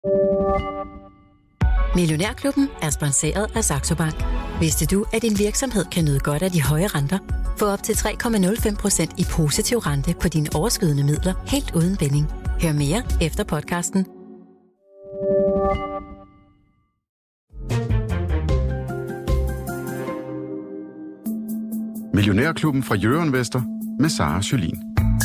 Millionærklubben er sponsoreret af Saxo Bank. Vidste du, at din virksomhed kan nyde godt af de høje renter? Få op til 3,05% i positiv rente på dine overskydende midler helt uden binding. Hør mere efter podcasten. Millionærklubben fra Jørgen Vester med Sara Jolin.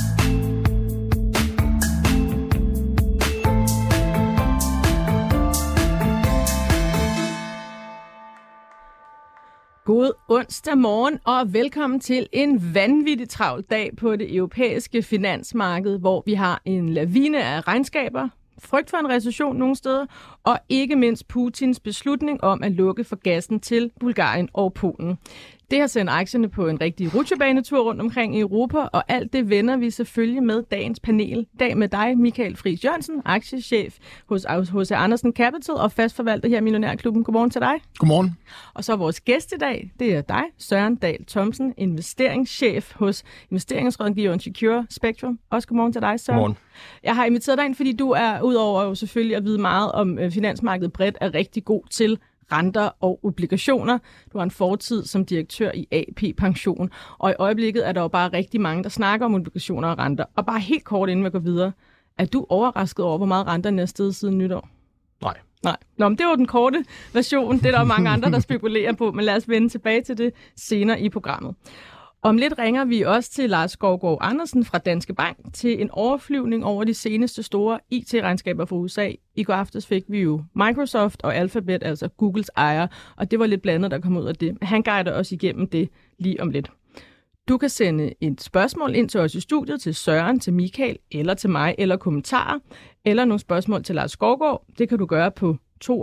God onsdag morgen og velkommen til en vanvittig travl dag på det europæiske finansmarked, hvor vi har en lavine af regnskaber, frygt for en recession nogle steder, og ikke mindst Putins beslutning om at lukke for gassen til Bulgarien og Polen. Det har sendt aktierne på en rigtig rutsjebanetur rundt omkring i Europa, og alt det vender vi selvfølgelig med dagens panel. Dag med dig, Michael Friis Jørgensen, aktiechef hos H.C. Andersen Capital og fastforvalter her i Millionærklubben. Godmorgen til dig. Godmorgen. Og så vores gæst i dag, det er dig, Søren Dahl Thomsen, investeringschef hos investeringsrådgiveren Secure Spectrum. Også godmorgen til dig, Søren. Godmorgen. Jeg har inviteret dig ind, fordi du er, udover jo selvfølgelig at vide meget om finansmarkedet bredt, er rigtig god til renter og obligationer. Du har en fortid som direktør i AP Pension, og i øjeblikket er der jo bare rigtig mange, der snakker om obligationer og renter. Og bare helt kort, inden vi går videre, er du overrasket over, hvor meget renterne er steget siden nytår? Nej. Nå, men det var den korte version. Det er der mange andre, der spekulerer på, men lad os vende tilbage til det senere i programmet. Om lidt ringer vi også til Lars Skovgaard Andersen fra Danske Bank til en overflyvning over de seneste store IT-regnskaber fra USA. I går aftes fik vi jo Microsoft og Alphabet, altså Googles ejer, og det var lidt blandet, der kom ud af det. Han guider os igennem det lige om lidt. Du kan sende et spørgsmål ind til os i studiet, til Søren, til Michael, eller til mig, eller kommentarer, eller nogle spørgsmål til Lars Skovgaard. Det kan du gøre på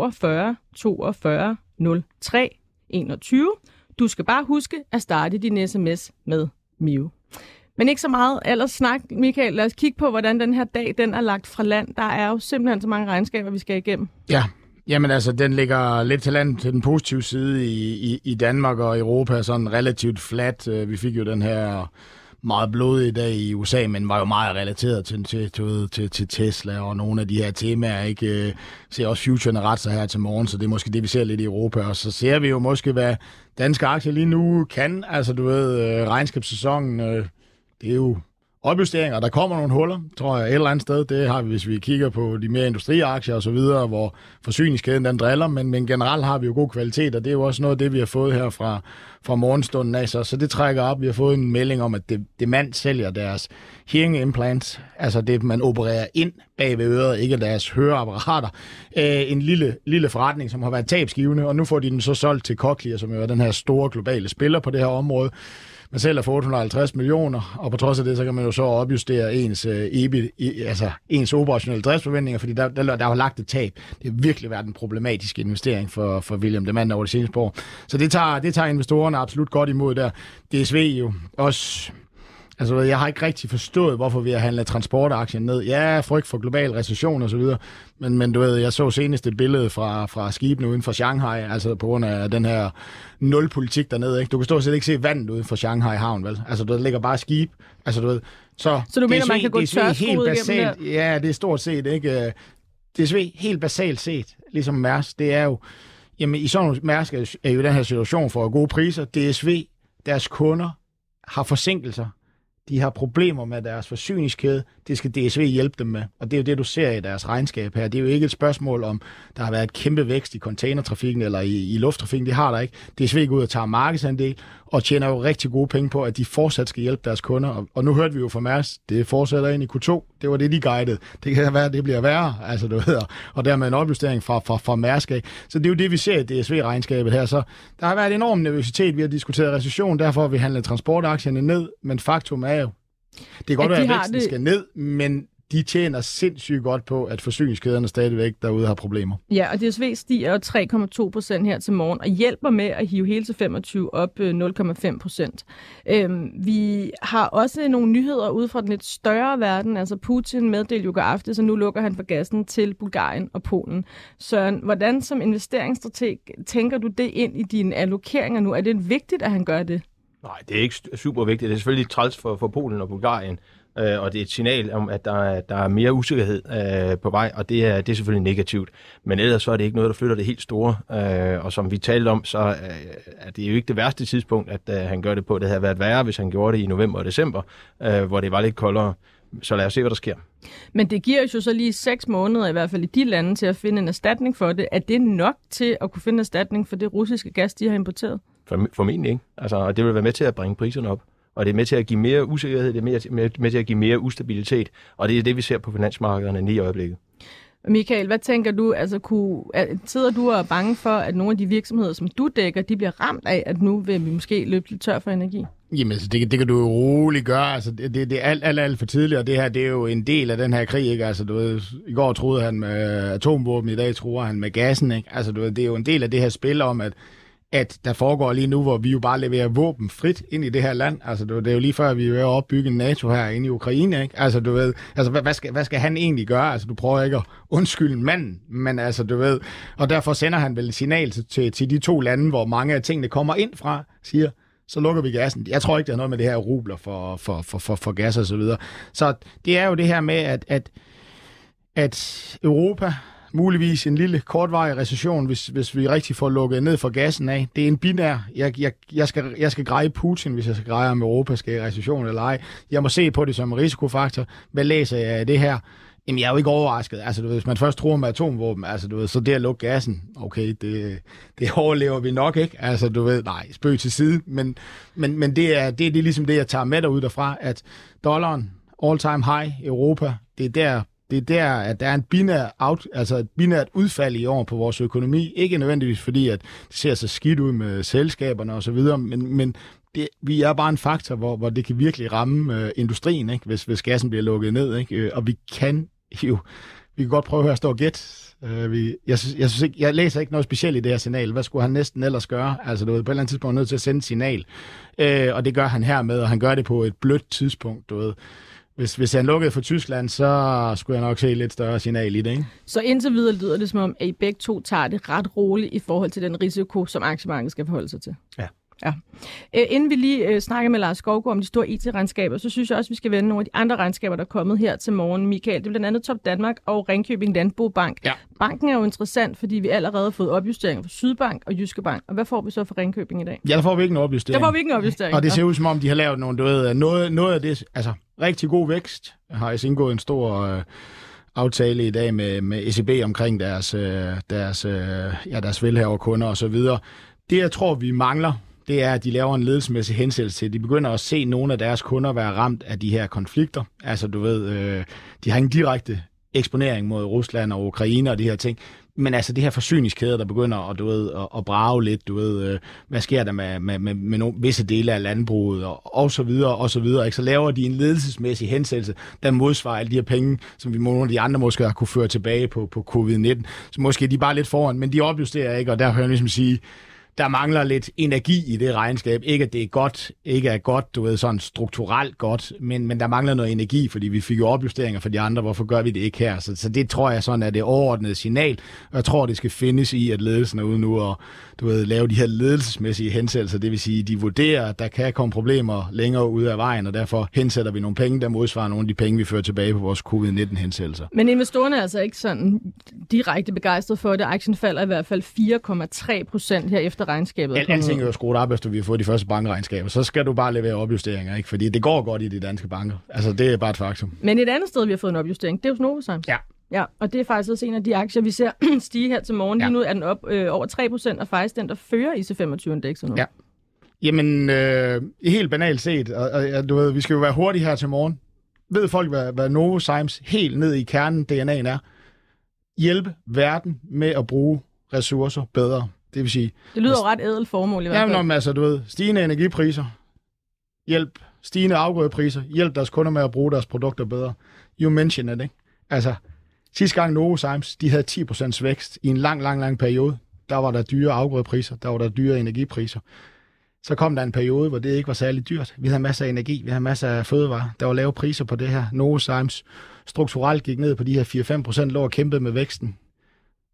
42 42 03 21. Du skal bare huske at starte din sms med Mio. Men ikke så meget ellers snak, Michael. Lad os kigge på, hvordan den her dag den er lagt fra land. Der er jo simpelthen så mange regnskaber, vi skal igennem. Ja, jamen altså, den ligger lidt til land til den positive side i Danmark og Europa, sådan relativt flat. Vi fik jo den her meget blodige dag i USA, men var jo meget relateret til Tesla og nogle af de her temaer. Ikke ser også futurerne ret sig her til morgen, så det er måske det, vi ser lidt i Europa. Og så ser vi jo måske, hvad danske aktier lige nu kan. Altså, du ved, regnskabssæsonen, det er jo opjusteringer, der kommer nogle huller, tror jeg, et eller andet sted. Det har vi, hvis vi kigger på de mere industriaktier og så videre, hvor forsyningskæden den driller, men generelt har vi jo god kvalitet, og det er jo også noget af det, vi har fået her fra morgenstunden af. Så det trækker op. Vi har fået en melding om, at Demant sælger deres hearing implants, altså det, man opererer ind bag ved øret, ikke deres høreapparater. En lille forretning, som har været tabsgivende, og nu får de den så solgt til Cochlear, som jo er den her store globale spiller på det her område. Man sælger for 850 millioner, og på trods af det, så kan man jo så opjustere ens EBIT, altså ens operationelle driftsforventninger, fordi der har lagt et tab. Det har virkelig været en problematisk investering for William Demant over det seneste år. Så det tager investorerne absolut godt imod der. DSV jo også. Altså, jeg har ikke rigtig forstået, hvorfor vi har handlet transportaktien ned. Ja, frygt for global recession og så videre. Men du ved, jeg så senest et billede fra skibene uden for Shanghai, altså på grund af den her nulpolitik dernede, ikke? Du kan stort set ikke se vandet uden for Shanghai havn, vel? Altså, der ligger bare skib. Altså, du ved, så du mener, man kan gå tørskoet igennem der? Ja, det er stort set, ikke? DSV, helt basalt set, ligesom Mærsk, det er jo, jamen, i sådan Mærsk er jo den her situation for gode priser. DSV, deres kunder, har forsinkelser. De har problemer med deres forsyningskæde. Det skal DSV hjælpe dem med. Og det er jo det, du ser i deres regnskab her. Det er jo ikke et spørgsmål om, der har været et kæmpe vækst i containertrafikken eller i lufttrafikken. Det har der ikke. DSV går ud og tager markedsandel og tjener jo rigtig gode penge på, at de fortsat skal hjælpe deres kunder. Og nu hørte vi jo fra Mærsk, det fortsætter ind i Q2. Det var det, de guidede. Det kan være, det bliver værre. Altså, du ved, og dermed en opjustering fra Mærsk af. Så det er jo det, vi ser i DSV-regnskabet her. Så der har været enorm nervøsitet. Vi har diskuteret recession, derfor har vi handlet transportaktierne ned. Men faktum er jo, det kan godt være, at væksten skal ned, men de tjener sindssygt godt på, at forsyningskæderne stadigvæk derude har problemer. Ja, og DSV stiger 3,2% her til morgen, og hjælper med at hive hele til 25 op 0,5%. Vi har også nogle nyheder ude fra den lidt større verden. Altså Putin meddelte jo i aftes, så nu lukker han for gassen til Bulgarien og Polen. Søren, hvordan som investeringsstrateg tænker du det ind i dine allokeringer nu? Er det vigtigt, at han gør det? Nej, det er ikke super vigtigt. Det er selvfølgelig træls for Polen og Bulgarien, og det er et signal om, at der er mere usikkerhed på vej, og det er selvfølgelig negativt. Men ellers så er det ikke noget, der flytter det helt store, og som vi talte om, så er det jo ikke det værste tidspunkt, at han gør det på. Det havde været værre, hvis han gjorde det i november og december, hvor det var lidt koldere. Så lad os se, hvad der sker. Men det giver jo så lige 6 måneder, i hvert fald i de lande, til at finde en erstatning for det. Er det nok til at kunne finde erstatning for det russiske gas, de har importeret? Formentlig ikke. Og det vil være med til at bringe priserne op. Og det er med til at give mere usikkerhed, det er med til at give mere ustabilitet. Og det er det, vi ser på finansmarkederne lige i øjeblikket. Michael, hvad tænker du? Sidder du og er bange for, at nogle af de virksomheder, som du dækker, de bliver ramt af, at nu vil vi måske løbe lidt tør for energi? Jamen, det kan du jo roligt gøre. Det er alt for tidligt, og det her, det er jo en del af den her krig, ikke? I går troede han med atomvåben, i dag tror han med gassen, ikke? Det er jo en del af det her spil om, at der foregår lige nu, hvor vi jo bare leverer våben frit ind i det her land. Det er jo lige før, vi er ved at opbygge en NATO her inde i Ukraine, ikke? Hvad skal han egentlig gøre? Du prøver ikke at undskylde manden, men og derfor sender han vel et signal til de 2 lande, hvor mange af tingene kommer ind fra, siger, så lukker vi gassen. Jeg tror ikke, der er noget med det her rubler for gas og så videre. Så det er jo det her med, at Europa, muligvis en lille kortvarig recession, hvis vi rigtig får lukket ned for gassen af. Det er en binær. Jeg skal greje Putin, hvis jeg skal greje, om Europa skal i recession eller ej. Jeg må se på det som en risikofaktor. Hvad læser jeg af det her? Jamen, jeg er jo ikke overrasket. Hvis man først tror med atomvåben, så det at lukke gassen, okay, det overlever vi nok ikke. Nej, spøg til side. Men det er ligesom det, jeg tager med derud derfra, at dollaren, all-time high i Europa, det er der, at der er et binært udfald i år på vores økonomi. Ikke nødvendigvis fordi, at det ser så skidt ud med selskaberne og så videre, men vi er bare en faktor, hvor det kan virkelig ramme industrien, ikke? Hvis gassen bliver lukket ned. Ikke? Og vi kan godt prøve at stå og gætte. Jeg læser ikke noget specielt i det her signal. Hvad skulle han næsten ellers gøre? På et eller andet tidspunkt nødt til at sende et signal. Og det gør han hermed, og han gør det på et blødt tidspunkt. Hvis han lukkede for Tyskland, så skulle jeg nok se lidt større signal i det, ikke? Så indtil videre lyder det som om, at I begge to tager det ret roligt i forhold til den risiko, som aktiemarkedet skal forholde sig til. Ja. Inden vi lige snakker med Lars Skovgaard om de store IT-regnskaber, så synes jeg også, at vi skal vende nogle af de andre regnskaber, der er kommet her til morgen. Michael, det er blandt andet Top Danmark og Ringkøbing Landbobank. Ja. Banken er jo interessant, fordi vi allerede har fået opjusteringer fra Sydbank og Jyske Bank. Og hvad får vi så for Ringkøbing i dag? Ja, der får vi ikke en opjustering. Og det ser ud som om, de har lavet noget af det, rigtig god vækst. Jeg har også indgået en stor aftale i dag med ECB omkring deres velhaverkunder og så videre. Det, jeg tror, vi mangler, det er, at de laver en ledelsesmæssig hensættelse til. De begynder at se nogle af deres kunder være ramt af de her konflikter. De har ingen direkte eksponering mod Rusland og Ukraine og de her ting. Men det her forsyningskæder, der begynder at brage lidt, hvad sker der med nogle visse dele af landbruget og så videre og så videre. Ikke? Så laver de en ledelsesmæssig hensættelse, der modsvarer alle de her penge, som vi nogle af de andre måske har kunne føre tilbage på covid-19. Så måske er de bare lidt foran, men de opjusterer ikke, og der hører jeg ligesom sige, der mangler lidt energi i det regnskab. Ikke at det er godt, ikke er godt, sådan strukturelt godt, men der mangler noget energi, fordi vi fik jo opjusteringer for de andre. Hvorfor gør vi det ikke her? Så det tror jeg sådan er det overordnede signal, og jeg tror, det skal findes i, at ledelsen er ude nu og lave de her ledelsesmæssige hensættelser. Det vil sige, de vurderer, at der kan komme problemer længere ude af vejen, og derfor hensætter vi nogle penge, der modsvarer nogle af de penge, vi fører tilbage på vores covid-19-hensættelser. Men investorerne er altså ikke sådan direkte begejstret for det. Aktien falder i hvert fald 4,3% her efter regnskabet. Alting er jo skruet op, efter vi har fået de første bankregnskaber. Så skal du bare levere opjusteringer, ikke? Fordi det går godt i de danske banker. Det er bare et faktum. Men et andet sted, vi har fået en opjustering, det er hos Novozymes. Ja, og det er faktisk også en af de aktier, vi ser stige her til morgen. Lige nu er den op over 3%, og faktisk den, der fører IC25-indekset nu. Ja. Jamen, helt banalt set, og vi skal jo være hurtige her til morgen. Ved folk, hvad Novozymes helt ned i kernen DNA'en er? Hjælpe verden med at bruge ressourcer bedre. Det vil sige... Det lyder jo ret ædelt formål i hvert fald. Jamen, stigende energipriser, hjælp, stigende afgrødepriser, hjælp deres kunder med at bruge deres produkter bedre. You mentioned it, ikke? Sidste gang Novozymes, de havde 10% vækst i en lang periode. Der var der dyre afgrødepriser, der var der dyre energipriser. Så kom der en periode, hvor det ikke var særlig dyrt. Vi havde masser af energi, vi havde masser af fødevarer. Der var lave priser på det her. Novozymes strukturelt gik ned på de her 4-5%, lå og kæmpede med væksten.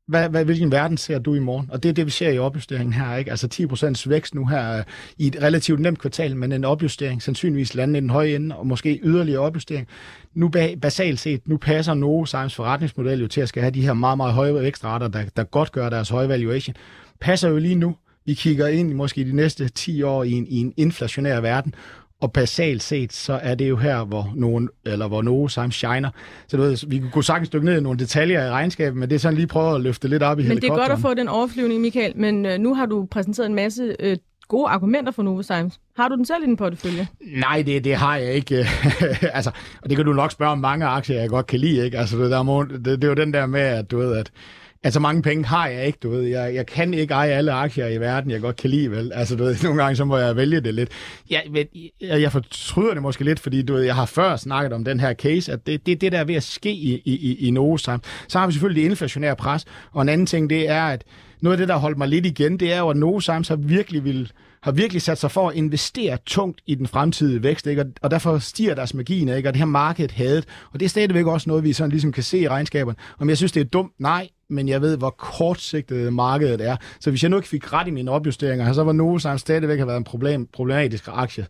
hvilken verden ser du i morgen? Og det er det, vi ser i opjusteringen her, ikke? Altså 10% vækst nu her i et relativt nemt kvartal, men en opjustering, sandsynligvis lande i den høje ende, og måske yderligere opjustering. Nu basalt set, nu passer Novozymes forretningsmodel jo til at skal have de her meget, meget høje vækstrater, der godt gør deres høje valuation. Passer jo lige nu. Vi kigger ind måske de næste 10 år i en inflationær verden, og basalt set, så er det jo her, hvor Novozymes shiner. Så du ved, vi kunne sagtens dykke ned i nogle detaljer i regnskabet, men det er sådan lige prøvet at løfte lidt op i helikopteren. Men det er godt at få den overflyvning, Michael, men nu har du præsenteret en masse gode argumenter for Novozymes. Har du den selv i din portefølje? Nej, det har jeg ikke. Altså, og det kan du nok spørge om mange aktier, jeg godt kan lide, ikke? Altså, det er jo den der med, at du ved, at altså mange penge har jeg ikke, du ved. Jeg kan ikke eje alle aktier i verden, jeg godt kan lide, vel. Altså, du ved, nogle gange så må jeg vælge det lidt. Jeg fortryder det måske lidt, fordi du ved, jeg har før snakket om den her case, at det der er ved at ske i Novozymes. Så har vi selvfølgelig det inflationære pres, og en anden ting, det er, at noget af det, der holdt mig lidt igen, det er jo, at Novozymes har virkelig sat sig for at investere tungt i den fremtidige vækst, ikke? Og derfor stiger deres marginer, ikke? Og det her markedet hadet. Og det er stadigvæk også noget, vi sådan ligesom kan se i regnskaberne. Om jeg synes, det er dumt? Nej, men jeg ved, hvor kortsigtet markedet er. Så hvis jeg nu ikke fik ret i mine opjusteringer, så var Novozymes stadigvæk have været en problematisk aktie.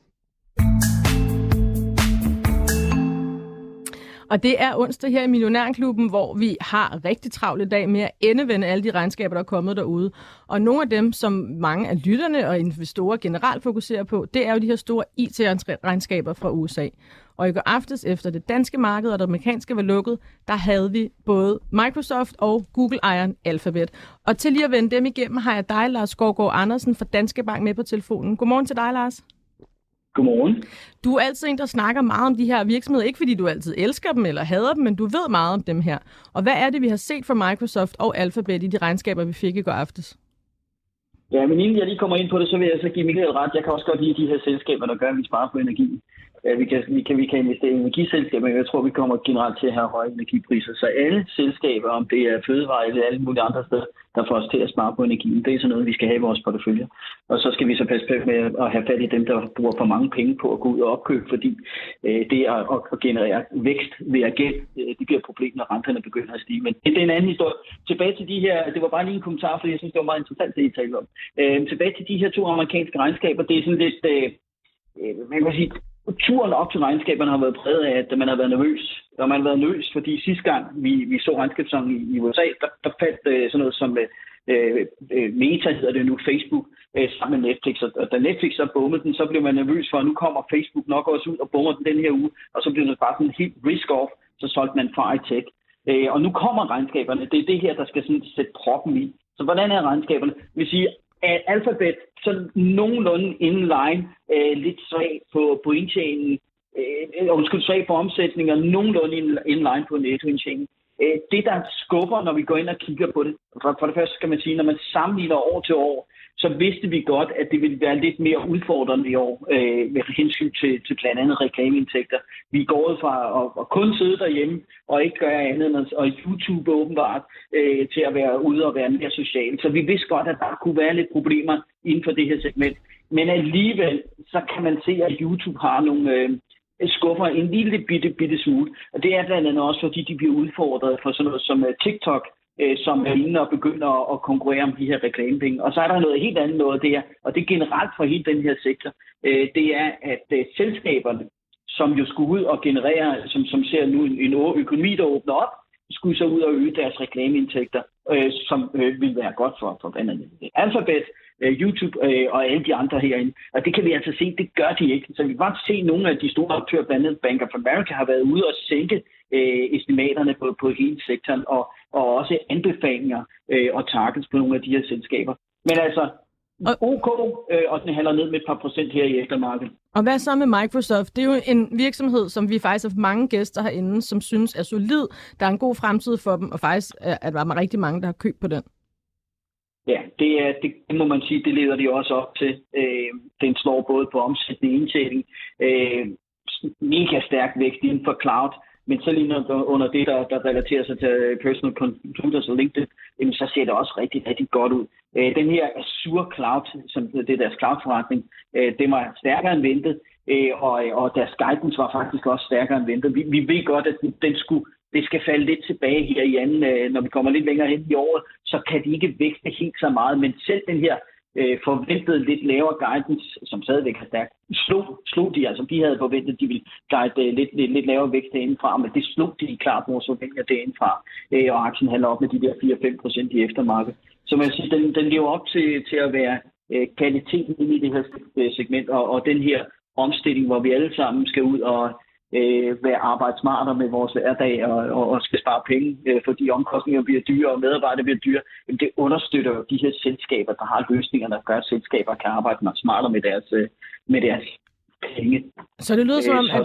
Og det er onsdag her i Millionærklubben, hvor vi har rigtig travlt i dag med at endevende alle de regnskaber, der er kommet derude. Og nogle af dem, som mange af lytterne og investorer generelt fokuserer på, det er jo de her store IT-regnskaber fra USA. Og i går aftes efter det danske marked og det amerikanske var lukket, der havde vi både Microsoft og Google-ejeren Alphabet. Og til lige at vende dem igennem, har jeg dig, Lars Skovgaard Andersen fra Danske Bank med på telefonen. Godmorgen til dig, Lars. Godmorgen. Du er altid en, der snakker meget om de her virksomheder, ikke fordi du altid elsker dem eller hader dem, men du ved meget om dem her. Og hvad er det, vi har set fra Microsoft og Alphabet i de regnskaber, vi fik i går aftes? Ja, men inden jeg lige kommer ind på det, så vil jeg så give Michael ret. Jeg kan også godt lide de her selskaber, der gør, at vi sparer på energi. Vi kan investere i energiselskaber, men jeg tror, vi kommer generelt til at have høje energipriser. Så alle selskaber, om det er fødevare eller alle mulige andre steder, der får os til at spare på energien, det er sådan noget, vi skal have i vores portefølje. Og så skal vi så passe på med at have fat i dem, der bruger for mange penge på at gå ud og opkøbe, fordi det at generere vækst ved at gæld, det bliver et problem, når renterne begynder at stige. Men det er en anden historie. Tilbage til de her, det var bare lige en kommentar, fordi jeg synes, det var meget interessant, det I talte om. Tilbage til de her 2 amerikanske regnskaber, det er sådan lidt, man kan sige, turen op til regnskaberne har været præget af, at man har været nervøs. Og man har været nervøs, fordi sidste gang vi så regnskabssæsonen i USA, der faldt sådan noget som Meta, hedder det nu, Facebook, sammen med Netflix. Og da Netflix så bommede den, så blev man nervøs for, at nu kommer Facebook nok også ud og bommer den her uge. Og så blev det bare sådan helt risk-off, så solgte man fra tech. Og nu kommer regnskaberne. Det er det her, der skal sådan sætte proppen i. Så hvordan er regnskaberne? Det vil sige, Alphabet så nogenlunde inline, lidt svag på indtjeningen, svag på omsætning og nogenlunde inline på nettoindtjeningen. Det, der skubber, når vi går ind og kigger på det, for det første skal man sige, når man sammenligner år til år, så vidste vi godt, at det ville være lidt mere udfordrende i år med hensyn til blandt andet reklameindtægter. Vi går ud fra at kun sidde derhjemme og ikke gøre andet end at YouTube åbenbart til at være ude og være mere social. Så vi vidste godt, at der kunne være lidt problemer inden for det her segment. Men alligevel, så kan man se, at YouTube har nogle skuffer en lille bitte smule. Og det er blandt andet også, fordi de bliver udfordret for sådan noget som TikTok, som er inde og begynder at konkurrere om de her reklamepenge. Og så er der noget helt andet noget der, og det er generelt for hele den her sektor. Det er, at selskaberne, som jo skulle ud og generere, som ser nu en økonomi, der åbner op, skulle så ud og øge deres reklameindtægter, som vil være godt for blandt andet Alphabet, YouTube og alle de andre herinde. Og det kan vi altså se, det gør de ikke. Så vi kan godt se, at nogle af de store aktører, blandt andet Bank of America, har været ude og sænke estimaterne på hele sektoren, og også anbefalinger og targets på nogle af de her selskaber. Men altså, OK, og den handler ned med et par procent her i eftermarkedet. Og hvad så med Microsoft? Det er jo en virksomhed, som vi faktisk har mange gæster herinde, som synes er solid. Der er en god fremtid for dem, og faktisk er der rigtig mange, der har købt på den. Ja, det må man sige, det leder de også op til. Den slår både på omsætning og indtjening. Mega stærk vækst inden for cloud. Men så lige under det, der relaterer sig til personal computers og LinkedIn, så ser det også rigtig, rigtig godt ud. Den her Azure Cloud, som det er deres cloud-forretning, det var stærkere end ventet, og deres guidance var faktisk også stærkere end ventet. Vi ved godt, at den skulle det skal falde lidt tilbage her i anden, når vi kommer lidt længere hen i året, så kan de ikke vækste helt så meget. Men selv den her forventede lidt lavere guidance, som stadigvæk er stærkt, slog de, altså de havde forventet, at de ville guide lidt lavere vækst derindefra, men det slog de klart vores forventninger derindefra, og aktien handler op med de der 4-5% i eftermarkedet. Så man siger, den lever op til at være kvaliteten i det her segment, og den her omstilling, hvor vi alle sammen skal ud og være arbejde smartere med vores hverdag og skal spare penge, fordi omkostninger bliver dyre og medarbejdere bliver dyre. Jamen, det understøtter jo de her selskaber, der har løsninger, der gør, at selskaber kan arbejde smartere med deres penge. Så det lyder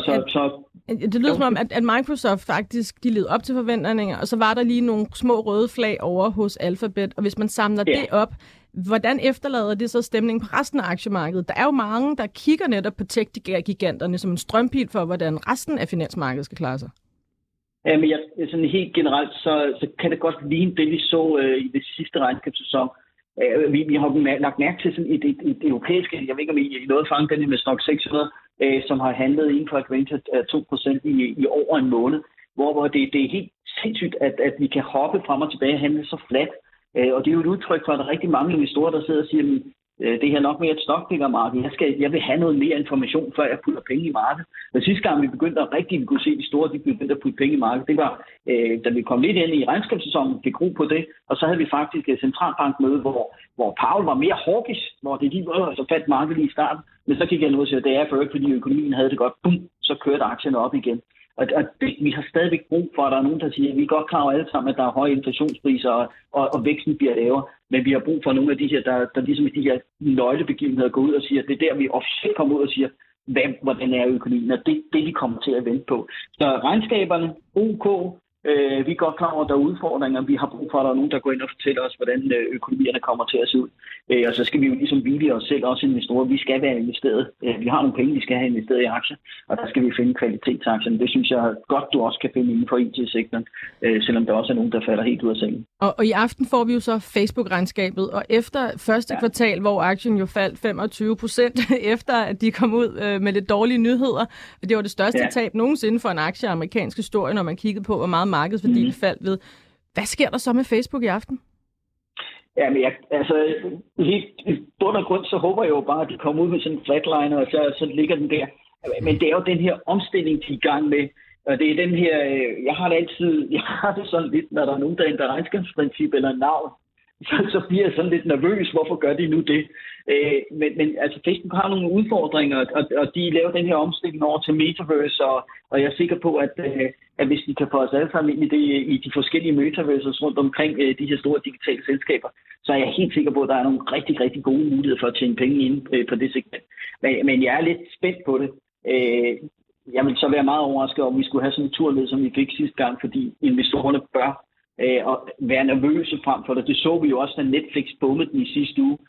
som om, at Microsoft faktisk de levede op til forventninger, og så var der lige nogle små røde flag over hos Alphabet, og hvis man samler det op, hvordan efterlader det så stemningen på resten af aktiemarkedet? Der er jo mange, der kigger netop på tech-giganterne som en strømpil for, hvordan resten af finansmarkedet skal klare sig. Ja, men sådan helt generelt, så kan det godt ligne det, vi så i det sidste regnskabssæson. Vi har lagt mærke til sådan et europæisk, jeg ved ikke om I noget fange den med Stock 600, som har handlet inden for et range af 2% i over en måned, hvor det er helt sindssygt, at vi kan hoppe frem og tilbage og handle så fladt. Og det er jo et udtryk for, at der er rigtig mange investorer, der sidder og siger, det her nok mere et stockpickermarked. Jeg vil have noget mere information, før jeg putter penge i markedet. Og sidste gang, vi begyndte at rigtig kunne se de store, de begyndte at putte penge i markedet, det var, da vi kom lidt ind i regnskabssæsonen, fik ro på det, og så havde vi faktisk et centralbankmøde, hvor Powell var mere hawkish, hvor det så fandt markedet i starten. Men så gik jeg nu og sagde, det er for fordi økonomien havde det godt, så kørte aktierne op igen. Og vi har stadigvæk brug for, at der er nogen, der siger, at vi er godt klar over alle sammen, at der er høje inflationspriser, og væksten bliver lavere. Men vi har brug for nogle af de her, der ligesom i de her nøglebegivenheder går ud og siger, at det er der, vi officielt kommer ud og siger, hvordan er økonomien, og det de kommer til at vente på. Så regnskaberne, OK, vi er godt klar over, at der er udfordringer. Vi har brug for, at der er nogen, der går ind og fortæller os, hvordan økonomierne kommer til at se ud. Og så skal vi jo ligesom hvile os selv, også investorer. Vi skal være investeret. Vi har nogle penge, vi skal have investeret i aktier, og der skal vi finde kvalitetsaktierne. Det synes jeg godt, du også kan finde inden for IT-sektoren, selvom der også er nogen, der falder helt ud af sengen. Og i aften får vi jo så Facebook-regnskabet, og efter første kvartal, hvor aktien jo faldt 25%, efter at de kom ud med lidt dårlige nyheder, og det var det største tab nogensinde for en aktie i amerikansk historie, når man kiggede på, hvor meget markedsværdien faldt ved. Hvad sker der så med Facebook i aften? Ja, men helt bund og grund, så håber jeg jo bare, at de kommer ud med sådan en flatliner, og så ligger den der. Men det er jo den her omstilling, de er i gang med. Og det er den her, jeg har det sådan lidt, når der er nogen, der ændrer regnskabsprincip eller navn, så bliver jeg sådan lidt nervøs. Hvorfor gør de nu det? Men altså Facebook har nogle udfordringer, og de laver den her omstilling over til Metaverse, og jeg er sikker på, at hvis de kan få os alle sammen ind i de forskellige Metaverses rundt omkring de her store digitale selskaber, så er jeg helt sikker på, at der er nogle rigtig, rigtig gode muligheder for at tjene penge ind på det segment. Men jeg er lidt spændt på det. Jeg vil så være meget overrasket, om vi skulle have sådan en turled, som vi fik sidste gang, fordi investorerne bør og være nervøse frem for det. Det så vi jo også, da Netflix bommede den i sidste uge.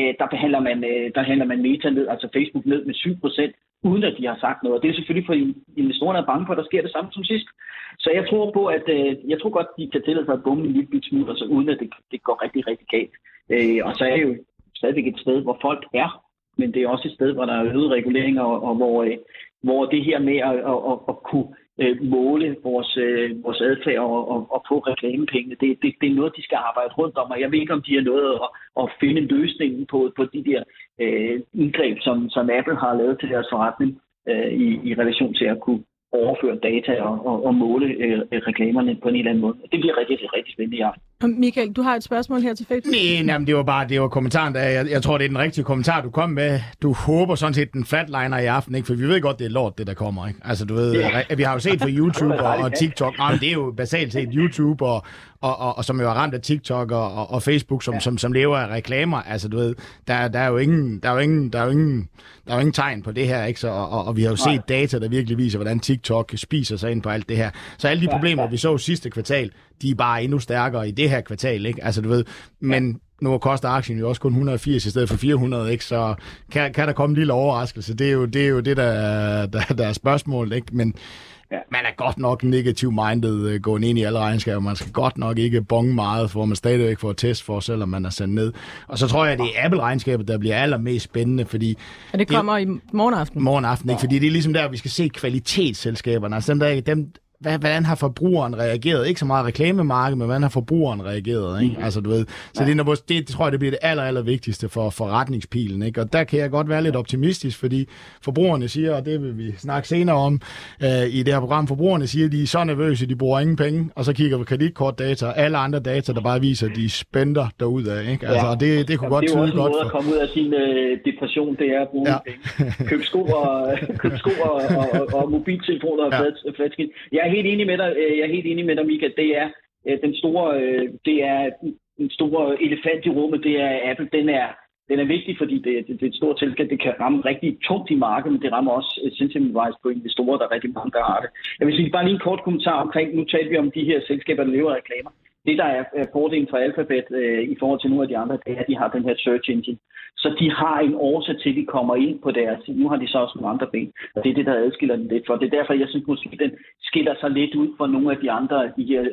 Der handler man Meta ned, altså Facebook ned med 7%, uden at de har sagt noget. Og det er selvfølgelig, fordi investorerne er bange for, at der sker det samme som sidst. Så jeg tror på, at jeg tror godt, de kan tillade sig at bomme en lille smule, altså uden at det går rigtig, rigtig galt. Og så er det jo stadigvæk et sted, hvor folk er, men det er også et sted, hvor der er øgede reguleringer, og hvor det her med at kunne måle vores adfærd og få reklamepenge, det er noget, de skal arbejde rundt om, og jeg ved ikke, om de har noget at finde løsningen på de der indgreb, som Apple har lavet til deres forretning i relation til at kunne overføre data og måle reklamerne på en eller anden måde. Det bliver rigtig, rigtig spændende i aften. Michael, du har et spørgsmål her til Facebook? Nej, det var kommentaren, jeg tror, det er den rigtige kommentar, du kom med. Du håber sådan set den flatliner i aften, ikke? For vi ved godt, det er lort, det der kommer, ikke? Altså, du ved, vi har jo set på YouTube og TikTok, det er jo basalt set YouTube og som jo er ramt af TikTok og Facebook, som lever af reklamer. Altså, du ved, der er jo ingen tegn på det her, ikke? Så, og vi har jo set data, der virkelig viser, hvordan TikTok spiser sig ind på alt det her. Så alle de problemer, vi så sidste kvartal, de er bare endnu stærkere i det her kvartal, ikke? Altså, du ved, men nu koster aktien jo også kun 180 i stedet for 400, ikke? Så kan der komme en lille overraskelse. Det er jo det, der er spørgsmålet, ikke? Men man er godt nok negativ-minded gående ind i alle regnskaber. Man skal godt nok ikke bonge meget, for man stadigvæk får test for, selvom man er sendt ned. Og så tror jeg, det er Apple-regnskabet, der bliver allermest spændende, fordi... Og det kommer i morgenaften. Morgenaften, ikke? Fordi det er ligesom der, vi skal se kvalitetsselskaberne. Altså dem, hvordan har forbrugeren reageret? Ikke så meget reklamemarkedet, men hvordan har forbrugeren reageret? Ikke? Altså, du ved, så det tror jeg, det bliver det aller vigtigste for forretningspilen. Ikke? Og der kan jeg godt være lidt optimistisk, fordi forbrugerne siger, og det vil vi snakke senere om i det her program, forbrugerne siger, at de er så nervøse, de bruger ingen penge, og så kigger vi kreditkortdata og alle andre data, der bare viser, at de spænder derudad. Ikke? Altså, det kunne godt tyde godt for. Det er jo også en måde at komme ud af sin depression, det er at bruge penge. Køb sko og mobiltelefoner og flatskin. Jeg er helt enig med dig, Mika. Det er den store elefant i rummet, det er Apple. Den er vigtig, fordi det er et stort selskab. Det kan ramme rigtig tungt i markedet, men det rammer også sentiment-wise på investorer, der er rigtig mange, der har det. Jeg vil sige bare lige en kort kommentar omkring, nu talte vi om de her selskaber, der lever af reklamer. Det, der er fordelen for Alphabet i forhold til nogle af de andre, det er, at de har den her search engine. Så de har en årsag til, at de kommer ind på deres. Nu har de så også nogle andre ben. Og det er det, der adskiller den lidt for. Det er derfor, jeg synes måske, den skiller sig lidt ud fra nogle af de andre, de her,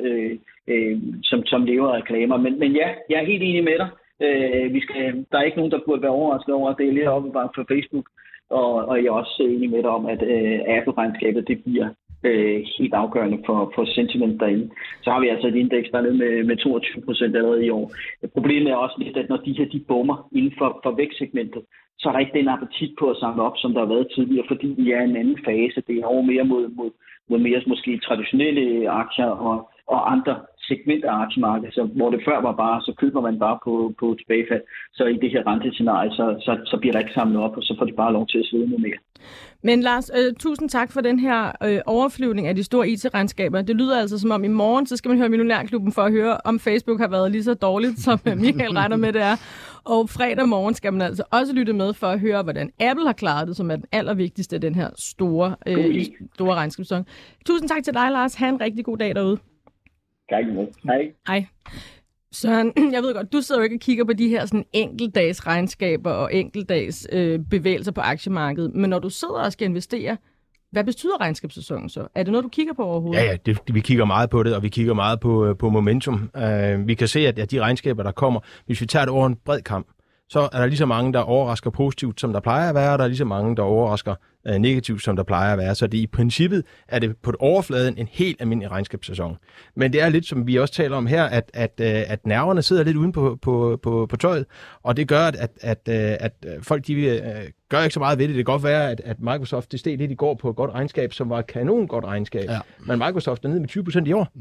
som lever af reklamer. Men ja, jeg er helt enig med dig. Der er ikke nogen, der burde være overrasket over, at det er lidt oppe bare på Facebook. Og jeg er også enig med dig om, at Apple-regnskabet, det bliver helt afgørende for sentiment derinde. Så har vi altså et indeks, der er nede med 22% allerede i år. Problemet er også lidt, at når de her de bommer inden for vækstsegmentet, så er der ikke den appetit på at samle op, som der har været tidligere, fordi vi er i en anden fase. Det er over mere mod mere måske traditionelle aktier og andre segment af aktiemarkedet, så hvor det før var bare, så køber man bare på tilbagefald. Så i det her rentescenarie, så bliver der ikke samlet op, og så får de bare lov til at svede noget mere. Men Lars, tusind tak for den her overflyvning af de store IT-regnskaber. Det lyder altså som om i morgen, så skal man høre Millionærklubben for at høre, om Facebook har været lige så dårligt, som Michael regner med det er. Og fredag morgen skal man altså også lytte med for at høre, hvordan Apple har klaret det, som er den allervigtigste af den her store regnskabssæson. Tusind tak til dig, Lars. Ha' en rigtig god dag derude. Hej. Søren, jeg ved godt, du sidder jo ikke og kigger på de her sådan enkeltdags regnskaber og enkeltdags bevægelser på aktiemarkedet, men når du sidder og skal investere, hvad betyder regnskabssæsonen så? Er det noget, du kigger på overhovedet? Ja, vi kigger meget på det, og vi kigger meget på momentum. Vi kan se, at de regnskaber, der kommer, hvis vi tager det over en bred kamp, så er der lige så mange, der overrasker positivt, som der plejer at være, og der er lige så mange, der overrasker negativt, som der plejer at være. Så det i princippet er det på overfladen en helt almindelig regnskabssæson. Men det er lidt, som vi også taler om her, at nerverne sidder lidt uden på tøjet, og det gør, at folk gør ikke så meget ved det. Det kan godt være, at Microsoft det steg lidt i går på et godt regnskab, som var et kanon godt regnskab. Ja. Men Microsoft er nede med 20% i år.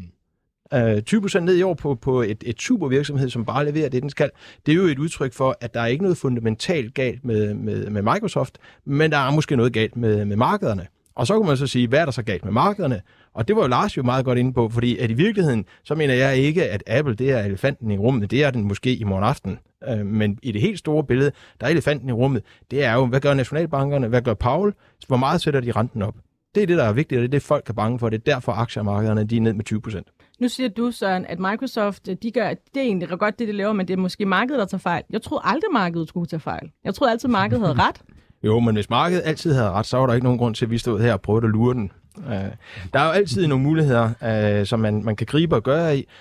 20% ned i år på et super virksomhed, som bare leverer det, den skal. Det er jo et udtryk for, at der er ikke noget fundamentalt galt med Microsoft, men der er måske noget galt med markederne. Og så kunne man så sige, hvad er der så galt med markederne? Og det var jo Lars jo meget godt inde på, fordi at i virkeligheden, så mener jeg ikke, at Apple det er elefanten i rummet. Det er den måske i morgen aften. Men i det helt store billede, der er elefanten i rummet. Det er jo, hvad gør nationalbankerne? Hvad gør Powell? Hvor meget sætter de renten op? Det er det, der er vigtigt, og det er det, folk er bange for. Det er derfor aktiemarkederne de er ned med 20%. Nu siger du, Søren, at Microsoft, det er egentlig godt det, de laver, men det er måske markedet, der tager fejl. Jeg troede aldrig, markedet skulle tage fejl. Jeg troede altid, markedet havde ret. Jo, men hvis markedet altid havde ret, så var der ikke nogen grund til, at vi stod her og prøvede at lure den. Der er jo altid nogle muligheder, som man kan gribe og gøre i,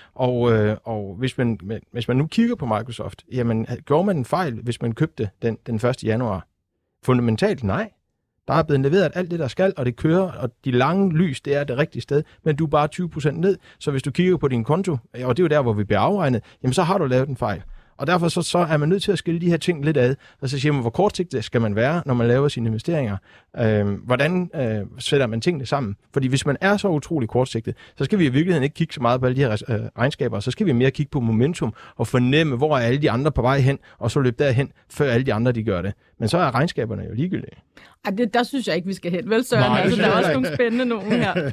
og hvis man nu kigger på Microsoft, jamen, gjorde man en fejl, hvis man købte den 1. januar? Fundamentalt nej. Der er blevet leveret alt det, der skal, og det kører, og de lange lys, det er det rigtige sted, men du er bare 20% ned, så hvis du kigger på din konto, og det er jo der, hvor vi bliver afregnet, jamen så har du lavet en fejl. Og derfor så er man nødt til at skille de her ting lidt ad, og så siger man, hvor kortsigtet skal man være, når man laver sine investeringer? Hvordan sætter man tingene sammen? Fordi hvis man er så utrolig kortsigtet, så skal vi i virkeligheden ikke kigge så meget på alle de her regnskaber, så skal vi mere kigge på momentum og fornemme, hvor er alle de andre på vej hen, og så løbe derhen, før alle de andre de gør det. Men så er regnskaberne jo ligegyldige. Ej, der synes jeg ikke, vi skal hen. Vel, Søren? Nej, altså, der er også nogle spændende nogen her.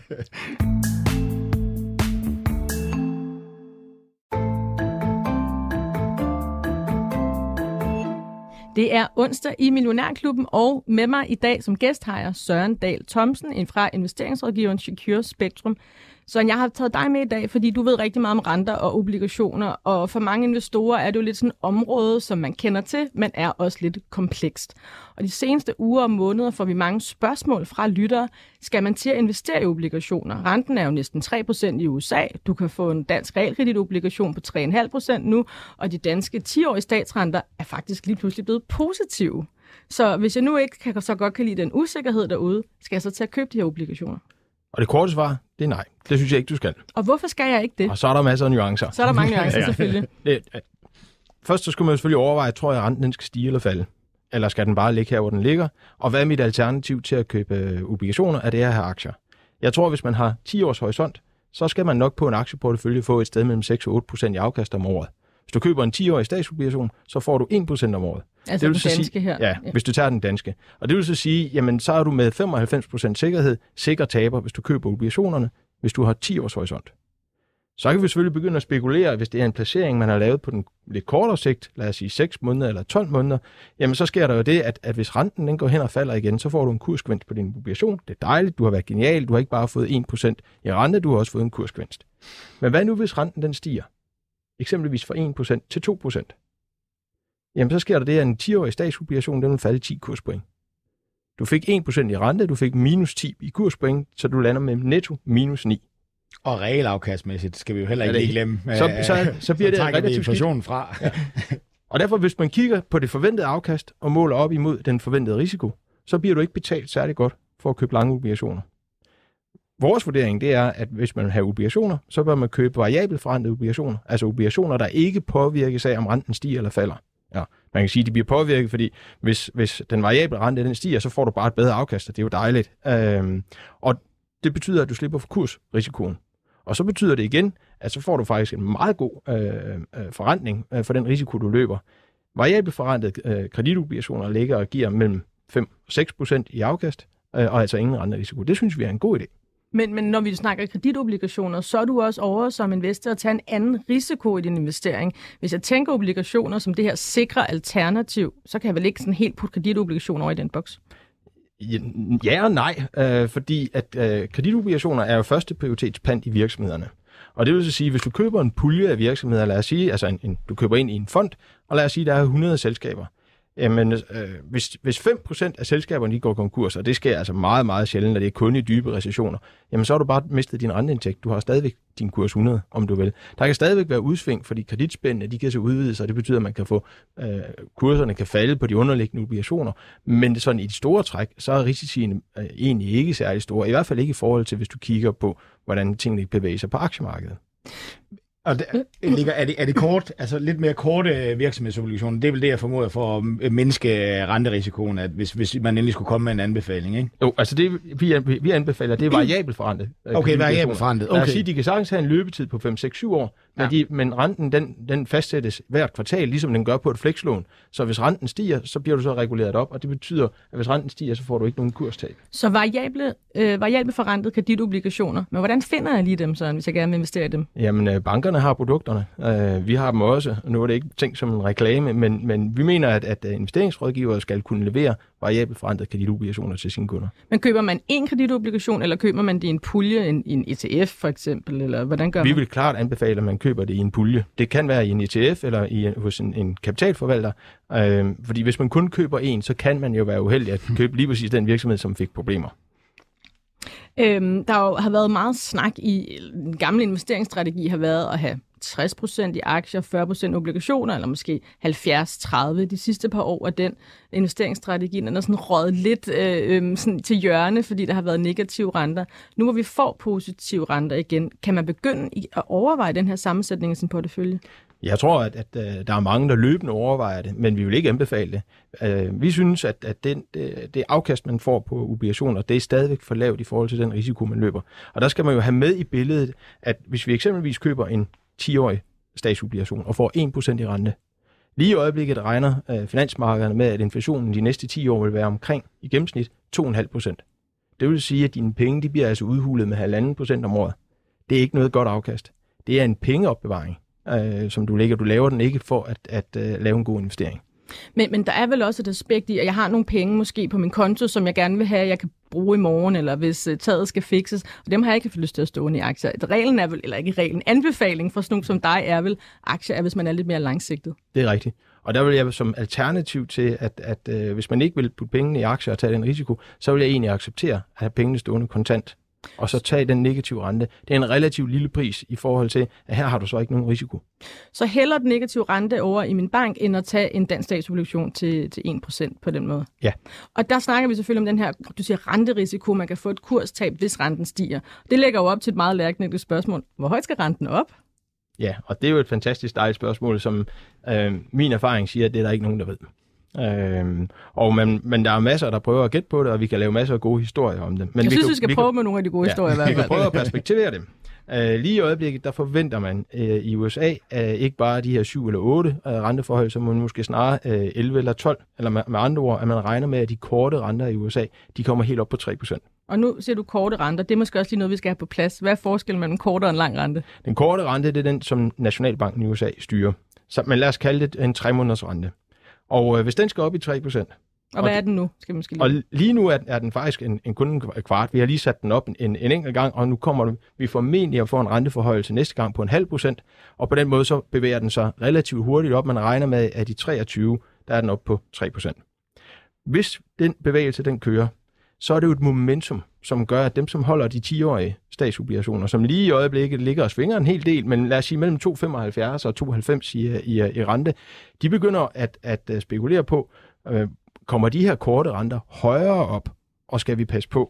Det er onsdag i Millionærklubben, og med mig i dag som gæst har jeg Søren Dahl Thomsen fra investeringsrådgiveren Secure Spectrum. Søren, jeg har taget dig med i dag, fordi du ved rigtig meget om renter og obligationer, og for mange investorer er det jo lidt sådan et område, som man kender til, men er også lidt komplekst. Og de seneste uger og måneder får vi mange spørgsmål fra lyttere. Skal man til at investere i obligationer? Renten er jo næsten 3% i USA. Du kan få en dansk realkreditobligation på 3,5% nu, og de danske 10-årige statsrenter er faktisk lige pludselig blevet positive. Så hvis jeg nu ikke så godt kan lide den usikkerhed derude, skal jeg så til at købe de her obligationer? Og det korte svar, det er nej. Det synes jeg ikke, du skal. Og hvorfor skal jeg ikke det? Og så er der masser af nuancer. Så er der mange nuancer, selvfølgelig. Først så skal man selvfølgelig overveje, tror jeg, at renten den skal stige eller falde. Eller skal den bare ligge her, hvor den ligger? Og hvad er mit alternativ til at købe obligationer? Er det at have aktier? Jeg tror, hvis man har 10 års horisont, så skal man nok på en aktieportefølje få et sted mellem 6 og 8% i afkast om året. Hvis du køber en 10-årig statsobligation, så får du 1% om året. Altså det den danske her? Ja, hvis du tager den danske. Og det vil så sige, jamen så er du med 95% sikkerhed sikker taber, hvis du køber obligationerne, hvis du har 10 års horisont. Så kan vi selvfølgelig begynde at spekulere, hvis det er en placering, man har lavet på den lidt kortere sigt, lad os sige 6 måneder eller 12 måneder, jamen så sker der jo det, at hvis renten den går hen og falder igen, så får du en kursgevinst på din obligation. Det er dejligt, du har været genial, du har ikke bare fået 1% i rente, du har også fået en kursgevinst. Men hvad nu, hvis renten den stiger? Eksempelvis fra 1% til 2%. Jamen så sker der det, at en 10-årig statsobligation, den vil falde 10 kurspoint. Du fik 1% i rente, du fik minus 10 i kurspoint, så du lander med netto minus 9. Og realafkastmæssigt skal vi jo heller ikke lige glemme. Så bliver det relativt inflationen fra. Ja. Og derfor, hvis man kigger på det forventede afkast og måler op imod den forventede risiko, så bliver du ikke betalt særlig godt for at købe lange obligationer. Vores vurdering, det er, at hvis man vil have obligationer, så bør man købe variabelt forrentede obligationer. Altså obligationer, der ikke påvirkes af, om renten stiger eller falder. Ja, man kan sige, at de bliver påvirket, fordi hvis den variable rente den stiger, så får du bare et bedre afkast, og det er jo dejligt. Og det betyder, at du slipper for kursrisikoen. Og så betyder det igen, at så får du faktisk en meget god forrentning for den risiko, du løber. Variabelt forrentede kreditobligationer ligger og giver mellem 5 og 6% i afkast, og altså ingen renterisiko. Det synes vi er en god idé. Men når vi snakker kreditobligationer, så er du også over som investor at tage en anden risiko i din investering. Hvis jeg tænker obligationer som det her sikre alternativ, så kan jeg vel ikke sådan helt putte kreditobligationer over i den boks? Ja og nej, fordi at kreditobligationer er jo første prioritetspant i virksomhederne. Og det vil så sige, hvis du køber en pulje af virksomheder, lad os sige, altså du køber ind i en fond, og lad os sige, der er 100 selskaber. Jamen, hvis 5% af selskaberne de går konkurs, og det sker altså meget, meget sjældent, og det er kun i dybe recessioner, jamen så har du bare mistet din renteindtægt. Du har stadigvæk din kurs 100, om du vil. Der kan stadigvæk være udsving, fordi kreditspændene, de kan så udvides, og det betyder, at man kan få kurserne kan falde på de underliggende obligationer. Men sådan i de store træk, så er risiciene egentlig ikke særlig store. I hvert fald ikke i forhold til, hvis du kigger på, hvordan tingene bevæger sig på aktiemarkedet. Og er det kort, altså lidt mere korte virksomhedsobligationer? Det er vel det, jeg formoder for at mindske renterisikoen, at hvis man endelig skulle komme med en anbefaling, ikke? Jo, altså det vi anbefaler, det er variabelt forrentet. Okay, variabelt forrentet. Okay. Lad os sige, de kan sagtens have en løbetid på 5-6-7 år, men renten den fastsættes hvert kvartal, ligesom den gør på et flekslån. Så hvis renten stiger, så bliver du så reguleret op, og det betyder, at hvis renten stiger, så får du ikke nogen kurstab. Så variabelt forrentet kreditobligationer. Men hvordan finder jeg lige dem sådan, hvis jeg gerne vil investere i dem? Jamen, bankerne har produkterne. Vi har dem også. Nu er det ikke tænkt som en reklame, men vi mener, at investeringsrådgivere skal kunne levere variabelt forrentede kreditobligationer til sine kunder. Men køber man en kreditobligation, eller køber man det i en pulje, en ETF for eksempel, eller hvordan gør man? Vi vil klart anbefale, at man køber det i en pulje. Det kan være i en ETF eller hos en kapitalforvalter, fordi hvis man kun køber en, så kan man jo være uheldig at købe lige præcis den virksomhed, som fik problemer. Der har været meget snak i den gamle investeringsstrategi, har været at have 60% i aktier, 40% obligationer, eller måske 70-30 de sidste par år af den investeringsstrategi. Den er sådan røget lidt sådan til hjørne, fordi der har været negative renter. Nu hvor vi får positive renter igen, kan man begynde at overveje den her sammensætning af sin portefølje? Jeg tror, at der er mange, der løbende overvejer det, men vi vil ikke anbefale det. Vi synes, at det afkast, man får på obligationer, det er stadigvæk for lavt i forhold til den risiko, man løber. Og der skal man jo have med i billedet, at hvis vi eksempelvis køber en 10-årig statsobligation og får 1% i rente, lige i øjeblikket regner finansmarkederne med, at inflationen de næste 10 år vil være omkring i gennemsnit 2,5%. Det vil sige, at dine penge de bliver altså udhulet med 1,5% om året. Det er ikke noget godt afkast. Det er en pengeopbevaring, som du lægger. Du laver den ikke for at lave en god investering. Men der er vel også et aspekt i, at jeg har nogle penge måske på min konto, som jeg gerne vil have, jeg kan bruge i morgen, eller hvis taget skal fikses, og dem har jeg ikke lyst til at stå i aktier. Reglen er vel, eller ikke reglen, anbefaling for sådan nogen som dig er vel, aktier er, hvis man er lidt mere langsigtet. Det er rigtigt. Og der vil jeg som alternativ til, at hvis man ikke vil putte pengene i aktier og tage den risiko, så vil jeg egentlig acceptere at have pengene stående kontant og så tage den negative rente. Det er en relativt lille pris i forhold til, at her har du så ikke nogen risiko. Så hellere den negative rente over i min bank, end at tage en dansk statsobligation til 1% på den måde. Ja. Og der snakker vi selvfølgelig om den her, du siger, renterisiko. Man kan få et kurstab, hvis renten stiger. Det lægger jo op til et meget lærknægtigt spørgsmål. Hvor højt skal renten op? Ja, og det er jo et fantastisk dejligt spørgsmål, som min erfaring siger, at det er der ikke nogen, der ved. Men der er masser, der prøver at gætte på det, og vi kan lave masser af gode historier om det. Men jeg synes, vi skal prøve med nogle af de gode historier. Vi kan prøve at perspektivere dem. Lige i øjeblikket, der forventer man i USA ikke bare de her 7 eller 8 renteforhold, som man måske snarere 11 eller 12, eller med andre ord, at man regner med, at de korte renter i USA, de kommer helt op på 3%. Og nu ser du korte renter. Det er måske også lige noget, vi skal have på plads. Hvad er forskellen mellem korte og en lang rente? Den korte rente, det er den, som Nationalbanken i USA styrer. Så man lad os kalde det en 3-måneders rente. Og hvis den skal op i 3%. Og hvad er den nu? Skal vi måske lige... Og lige nu er den faktisk kun en kvart. Vi har lige sat den op en enkelt gang, og nu kommer vi formentlig at få en renteforhøjelse næste gang på 0,5%. Og på den måde så bevæger den sig relativt hurtigt op. Man regner med, at i 23, der er den op på 3%. Hvis den bevægelse, den kører, så er det jo et momentum, som gør, at dem, som holder de 10-årige statsobligationer, som lige i øjeblikket ligger og svinger en hel del, men lad os sige mellem 2,75 og 2,90 i rente, de begynder at spekulere på, kommer de her korte renter højere op, og skal vi passe på?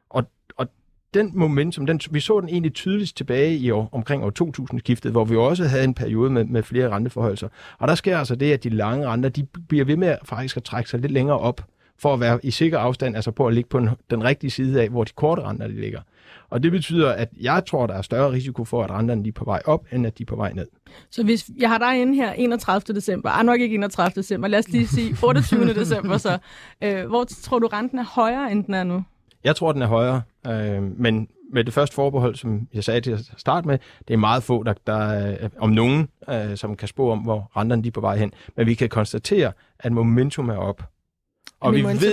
Og den momentum, vi så den egentlig tydeligst tilbage i omkring år 2000-skiftet, hvor vi også havde en periode med flere renteforhøjelser. Og der sker altså det, at de lange renter, de bliver ved med faktisk at trække sig lidt længere op, for at være i sikker afstand, altså på at ligge på den rigtige side af, hvor de korte renter de ligger. Og det betyder, at jeg tror, der er større risiko for, at renterne de er på vej op, end at de er på vej ned. Så hvis jeg har dig inde her 31. december, nok ikke 31. december, lad os lige sige 28. december, så hvor tror du, renten er højere, end den er nu? Jeg tror, den er højere, men med det første forbehold, som jeg sagde til at starte med, det er meget få, der om nogen, som kan spå om, hvor renterne de er på vej hen. Men vi kan konstatere, at momentum er op. Og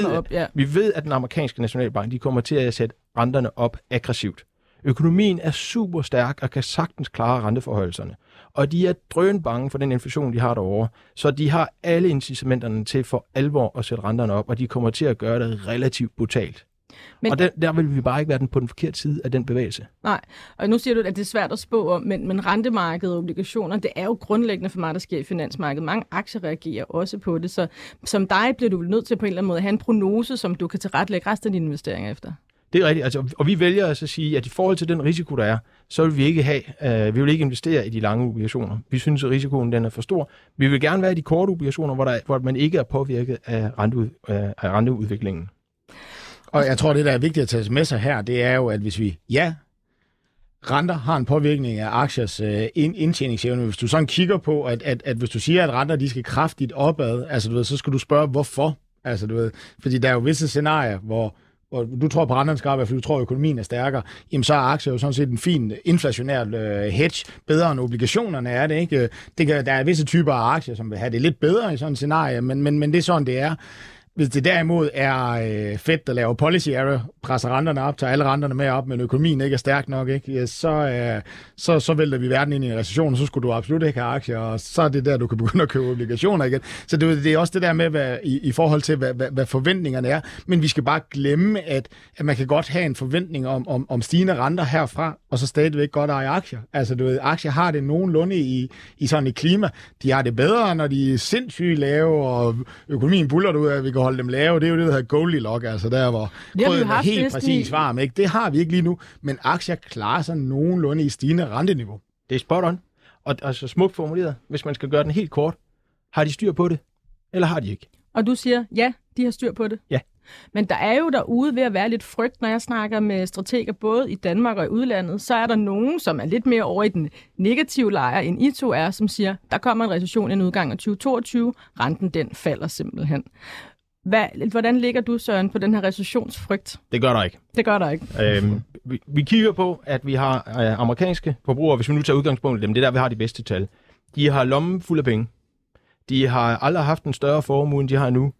vi ved, at den amerikanske nationalbank, de kommer til at sætte renterne op aggressivt. Økonomien er super stærk og kan sagtens klare renteforhøjelserne. Og de er drønbange for den inflation, de har derovre. Så de har alle incitamenterne til for alvor at sætte renterne op, og de kommer til at gøre det relativt brutalt. Og der vil vi bare ikke være på den forkerte side af den bevægelse. Nej, og nu siger du, at det er svært at spå om, men rentemarkedet og obligationer, det er jo grundlæggende for mig, der sker i finansmarkedet. Mange aktier reagerer også på det, så som dig bliver du nødt til på en eller anden måde at have en prognose, som du kan tilrettelægge resten af dine investeringer efter. Det er rigtigt, altså, og vi vælger altså at sige, at i forhold til den risiko, der er, så vil vi ikke investere i de lange obligationer. Vi synes, at risikoen den er for stor. Vi vil gerne være i de korte obligationer, hvor man ikke er påvirket af renteudviklingen. Og jeg tror, det der er vigtigt at tage med sig her, det er jo, at hvis renter har en påvirkning af aktiers indtjeningsevne. Hvis du sådan kigger på, at hvis du siger, at renter de skal kraftigt opad, altså du ved, så skal du spørge, hvorfor? Altså du ved, fordi der er jo visse scenarier, hvor du tror på renterne skal op, fordi du tror, at økonomien er stærkere, jamen så er aktier jo sådan set en fin inflationær hedge, bedre end obligationerne er det, ikke? Der er visse typer af aktier, som vil have det lidt bedre i sådan et scenarie, men det er sådan, det er. Hvis det derimod er Fed, der laver policy error, presser renterne op, tager alle renterne med op, men økonomien ikke er stærk nok, ikke? Så vælter vi verden ind i en recession, og så skulle du absolut ikke have aktier, og så er det der, du kan begynde at købe obligationer igen. Så det er også det der med, i forhold til, hvad forventningerne er. Men vi skal bare glemme, at man kan godt have en forventning om stigende renter herfra, og så stadigvæk godt eje aktier. Altså, du ved, aktier har det nogenlunde i sådan et klima. De har det bedre, når de er sindssygt lave, og økonomien buller ud af, vi kan holde dem lave. Det er jo det, der hedder Goldilocks, altså der, hvor grøden er helt præcis varm. Ikke? Det har vi ikke lige nu, men aktier klarer sig nogenlunde i stigende renteniveau. Det er spot on. Og altså smukt formuleret. Hvis man skal gøre den helt kort, har de styr på det, eller har de ikke? Og du siger, ja, de har styr på det? Ja. Men der er jo derude ved at være lidt frygt, når jeg snakker med strateger både i Danmark og i udlandet, så er der nogen, som er lidt mere over i den negative lejr, end I to er, som siger, der kommer en recession i en udgang af 2022, renten den falder simpelthen. Hvordan ligger du, Søren, på den her recessionsfrygt? Det gør der ikke. Det gør der ikke. Vi kigger på, at vi har amerikanske forbrugere, hvis vi nu tager udgangspunkt i dem, det er der, vi har de bedste tal. De har lommen fuld af penge. De har aldrig haft en større formue, end de har nu.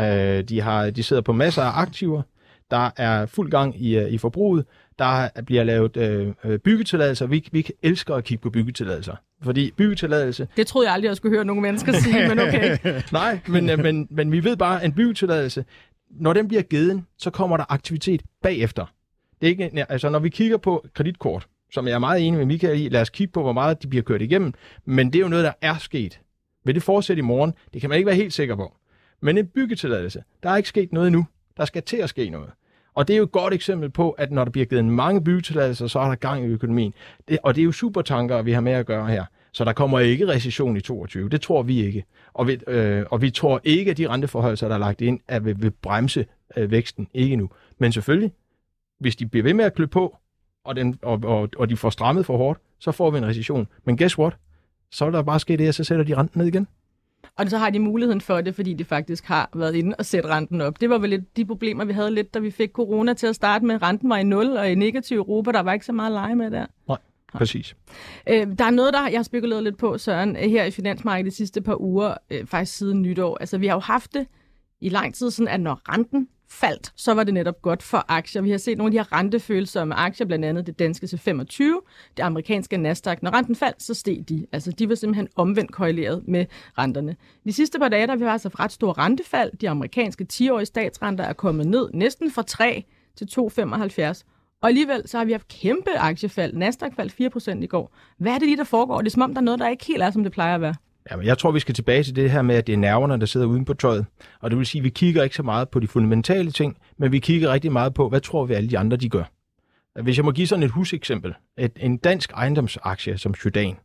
De sidder på masser af aktiver. Der er fuld gang i forbruget. Der bliver lavet byggetilladelser. Vi elsker at kigge på byggetilladelser. Fordi byggetilladelse... Det troede jeg aldrig, jeg skulle høre nogle mennesker sige, men okay. Nej, men vi ved bare, at en byggetilladelse, når den bliver givet, så kommer der aktivitet bagefter. Det er ikke, altså, når vi kigger på kreditkort, som jeg er meget enig med Michael i, lad os kigge på, hvor meget de bliver kørt igennem, men det er jo noget, der er sket. Vil det fortsætte i morgen? Det kan man ikke være helt sikker på. Men en byggetilladelse, der er ikke sket noget endnu. Der skal til at ske noget. Og det er jo et godt eksempel på, at når der bliver givet mange byggetilladelser, så er der gang i økonomien. Og det er jo supertanker, vi har med at gøre her. Så der kommer ikke recession i 22. Det tror vi ikke. Og vi tror ikke, at de renteforholdelser, der er lagt ind, vil bremse væksten. Ikke nu. Men selvfølgelig, hvis de bliver ved med at klø på, og de får strammet for hårdt, så får vi en recession. Men guess what? Så vil der bare ske det, og så sætter de renten ned igen. Og så har de muligheden for det, fordi de faktisk har været inde og sætte renten op. Det var vel lidt de problemer, vi havde lidt, da vi fik corona til at starte med. Renten var i 0, og i negativ Europa, der var ikke så meget at lege med der. Nej, præcis. Der er noget, jeg har spekuleret lidt på, Søren, her i finansmarkedet de sidste par uger, faktisk siden nytår. Altså, vi har jo haft det i lang tid, sådan at når renten faldt, så var det netop godt for aktier. Vi har set nogle af de her rentefølsomme aktier, blandt andet det danske C25, det amerikanske Nasdaq. Når renten faldt, så steg de. Altså, de var simpelthen omvendt korreleret med renterne. De sidste par dage, der vi har altså ret store rentefald. De amerikanske 10-årige statsrenter er kommet ned næsten fra 3 til 2,75. Og alligevel så har vi haft kæmpe aktiefald. Nasdaq faldt 4% i går. Hvad er det lige, der foregår? Det er som om, der er noget, der ikke helt er, som det plejer at være. Jamen, jeg tror, vi skal tilbage til det her med, at det er nerverne, der sidder uden på tøjet. Og det vil sige, at vi kigger ikke så meget på de fundamentale ting, men vi kigger rigtig meget på, hvad tror vi alle de andre, de gør. Hvis jeg må give sådan et huseksempel. En dansk ejendomsaktie som Jordan,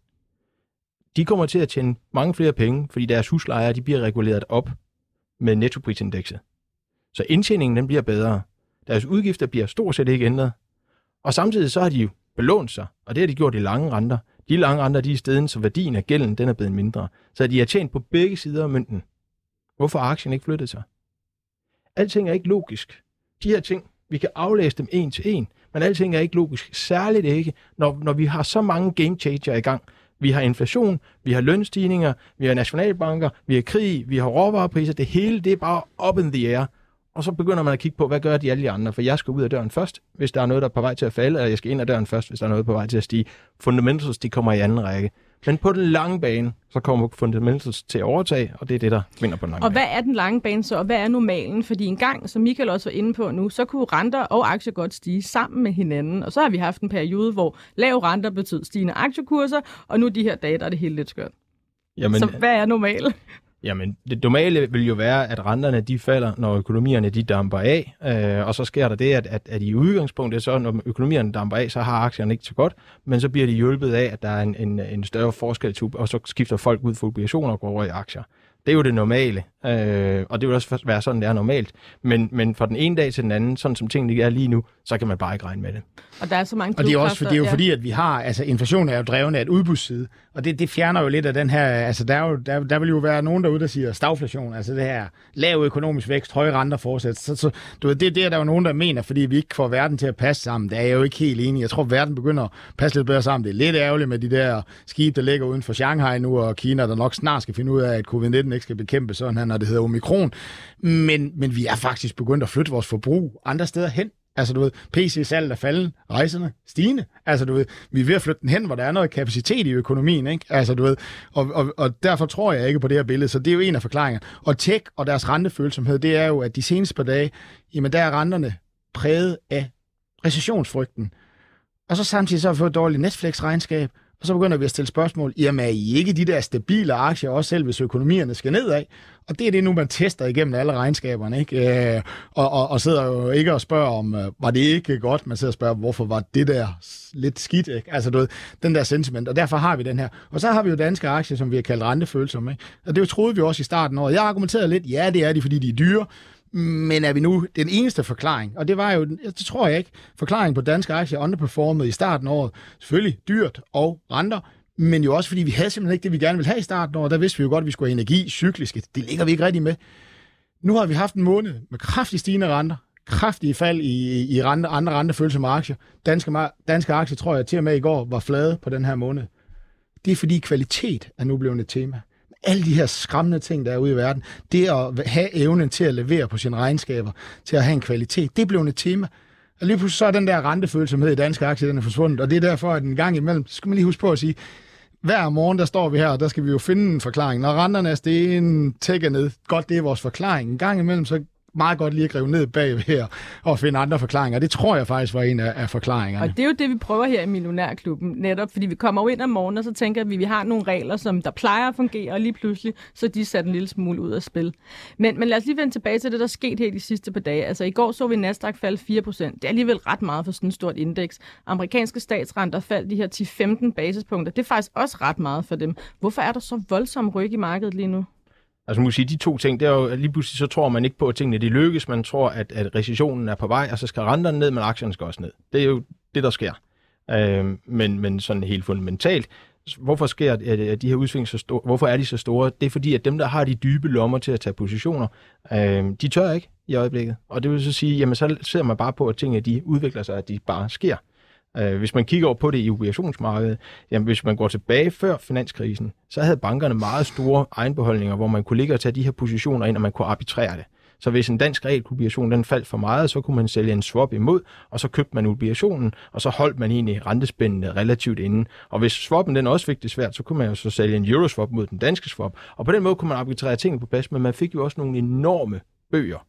de kommer til at tjene mange flere penge, fordi deres huslejer de bliver reguleret op med nettoprisindekset. Så indtjeningen den bliver bedre. Deres udgifter bliver stort set ikke ændret. Og samtidig så har de jo belånt sig, og det har de gjort i lange renter. De lange renter, de er stedet, så værdien af gælden, den er blevet mindre. Så de har tjent på begge sider af mønten. Hvorfor har aktien ikke flyttet sig? Alting er ikke logisk. De her ting, vi kan aflæse dem en til en, men alting er ikke logisk. Særligt ikke, når vi har så mange game changer i gang. Vi har inflation, vi har lønstigninger, vi har nationalbanker, vi har krig, vi har råvarepriser. Det hele, det er bare up in the air. Og så begynder man at kigge på, hvad gør de alle de andre? For jeg skal ud af døren først, hvis der er noget, der er på vej til at falde, eller jeg skal ind af døren først, hvis der er noget på vej til at stige. Fundamentals, de kommer i anden række. Men på den lange bane, så kommer fundamentals til at overtage, og det er det, der vinder på den lange bane. Og hvad er den lange bane så, og hvad er normalen? Fordi en gang, som Michael også var inde på nu, så kunne renter og aktier godt stige sammen med hinanden. Og så har vi haft en periode, hvor lave renter betød stigende aktiekurser, og nu de her dage, der er det helt lidt skørt. Jamen, så hvad er normalt? Jamen, det normale vil jo være, at renterne de falder, når økonomierne de damper af, og så sker der det, at i udgangspunktet, så når økonomierne damper af, så har aktierne ikke så godt, men så bliver de hjulpet af, at der er en større forskel, og så skifter folk ud for obligationer og går over i aktier. Det er jo det normale, og det vil også være sådan, det er normalt. Men fra den ene dag til den anden, sådan som tingene er lige nu, så kan man bare ikke regne med det. Og der er så mange og det er også fordi, at vi har, altså inflationen er jo drevet af et udbudsside, og det fjerner jo lidt af den her, altså der vil jo være nogen derude, der siger stagflation, altså det her lav økonomisk vækst, høje renter fortsat. Så du ved, det er der jo nogen, der mener, fordi vi ikke får verden til at passe sammen. Det er jeg jo ikke helt enig. Jeg tror, verden begynder at passe lidt bedre sammen. Det er lidt ærgerligt med de der skibe, der ligger uden for Shanghai nu, og Kina, der nok snart skal finde ud af, at covid-19 ikke skal bekæmpe sådan her, når det hedder Omikron. Men vi er faktisk begyndt at flytte vores forbrug andre steder hen. Altså, du ved, PC-salget er faldet, rejserne stigende. Altså, du ved, vi er ved at flytte den hen, hvor der er noget kapacitet i økonomien, ikke? Altså, du ved, og derfor tror jeg ikke på det her billede, så det er jo en af forklaringerne. Og tech og deres rentefølsomhed, det er jo, at de seneste par dage, jamen, der er renterne præget af recessionsfrygten. Og så samtidig så har vi fået et dårligt Netflix-regnskab, og så begynder vi at stille spørgsmål, jamen er I ikke de der stabile aktier, også selv hvis økonomierne skal nedad? Og det er det nu, man tester igennem alle regnskaberne, ikke? Og sidder jo ikke og spørger om, var det ikke godt? Man sidder og spørger, hvorfor var det der lidt skidt, ikke? Altså du ved, den der sentiment, og derfor har vi den her. Og så har vi jo danske aktier, som vi har kaldt rentefølsomme, ikke? Og det troede vi også i starten af året. Jeg argumenterede lidt, ja, det er de, fordi de er dyre. Men er vi nu den eneste forklaring? Og det var jo, det tror jeg ikke, forklaringen på danske aktier underperformede i starten af året. Selvfølgelig dyrt og renter, men jo også fordi vi havde simpelthen ikke det, vi gerne ville have i starten af året. Der vidste vi jo godt, at vi skulle have energi, cykliske. Det ligger vi ikke rigtig med. Nu har vi haft en måned med kraftigt stigende renter, kraftige fald i rente, andre rentefølsomme aktier. Danske aktier, tror jeg, til og med i går var flade på den her måned. Det er fordi kvalitet er nu blevet et tema. Alle de her skræmmende ting, der er ude i verden, det at have evnen til at levere på sine regnskaber, til at have en kvalitet, det er blevet et tema. Og lige pludselig så er den der rentefølsomhed i danske aktier, den er forsvundet, og det er derfor, at en gang imellem, så skal man lige huske på at sige, hver morgen, der står vi her, og der skal vi jo finde en forklaring. Når renterne er stegen, tækker ned, godt det er vores forklaring. En gang imellem, så meget godt lige at gribe ned bagved og finde andre forklaringer. Det tror jeg faktisk var en af forklaringerne. Og det er jo det, vi prøver her i Millionærklubben, netop fordi vi kommer jo ind om morgenen, og så tænker vi har nogle regler, som der plejer at fungere, og lige pludselig, så de sat en lille smule ud af spil. Men lad os lige vende tilbage til det, der skete her de sidste par dage. Altså i går så vi Nasdaq falde 4%. Det er alligevel ret meget for sådan et stort indeks. Amerikanske statsrenter faldt de her 10-15 basispunkter. Det er faktisk også ret meget for dem. Hvorfor er der så voldsom ryg i markedet lige nu? Altså man må sige, de to ting, det er jo lige pludselig, så tror man ikke på, at tingene de lykkes. Man tror, at recessionen er på vej, og så skal renterne ned, men aktierne skal også ned. Det er jo det, der sker. Men sådan helt fundamentalt, hvorfor sker de her udsving så store? Hvorfor er de så store? Det er fordi, at dem, der har de dybe lommer til at tage positioner, de tør ikke i øjeblikket. Og det vil så sige, jamen så ser man bare på, at tingene de udvikler sig, at de bare sker. Hvis man kigger over på det i obligationsmarkedet, jamen hvis man går tilbage før finanskrisen, så havde bankerne meget store egenbeholdninger, hvor man kunne ligge og tage de her positioner ind, og man kunne arbitrere det. Så hvis en dansk realobligation den faldt for meget, så kunne man sælge en swap imod, og så købte man obligationen, og så holdt man egentlig rentespændene relativt inden. Og hvis swappen den også fik det svært, så kunne man jo så sælge en euroswap mod den danske swap. Og på den måde kunne man arbitrere tingene på plads, men man fik jo også nogle enorme bøger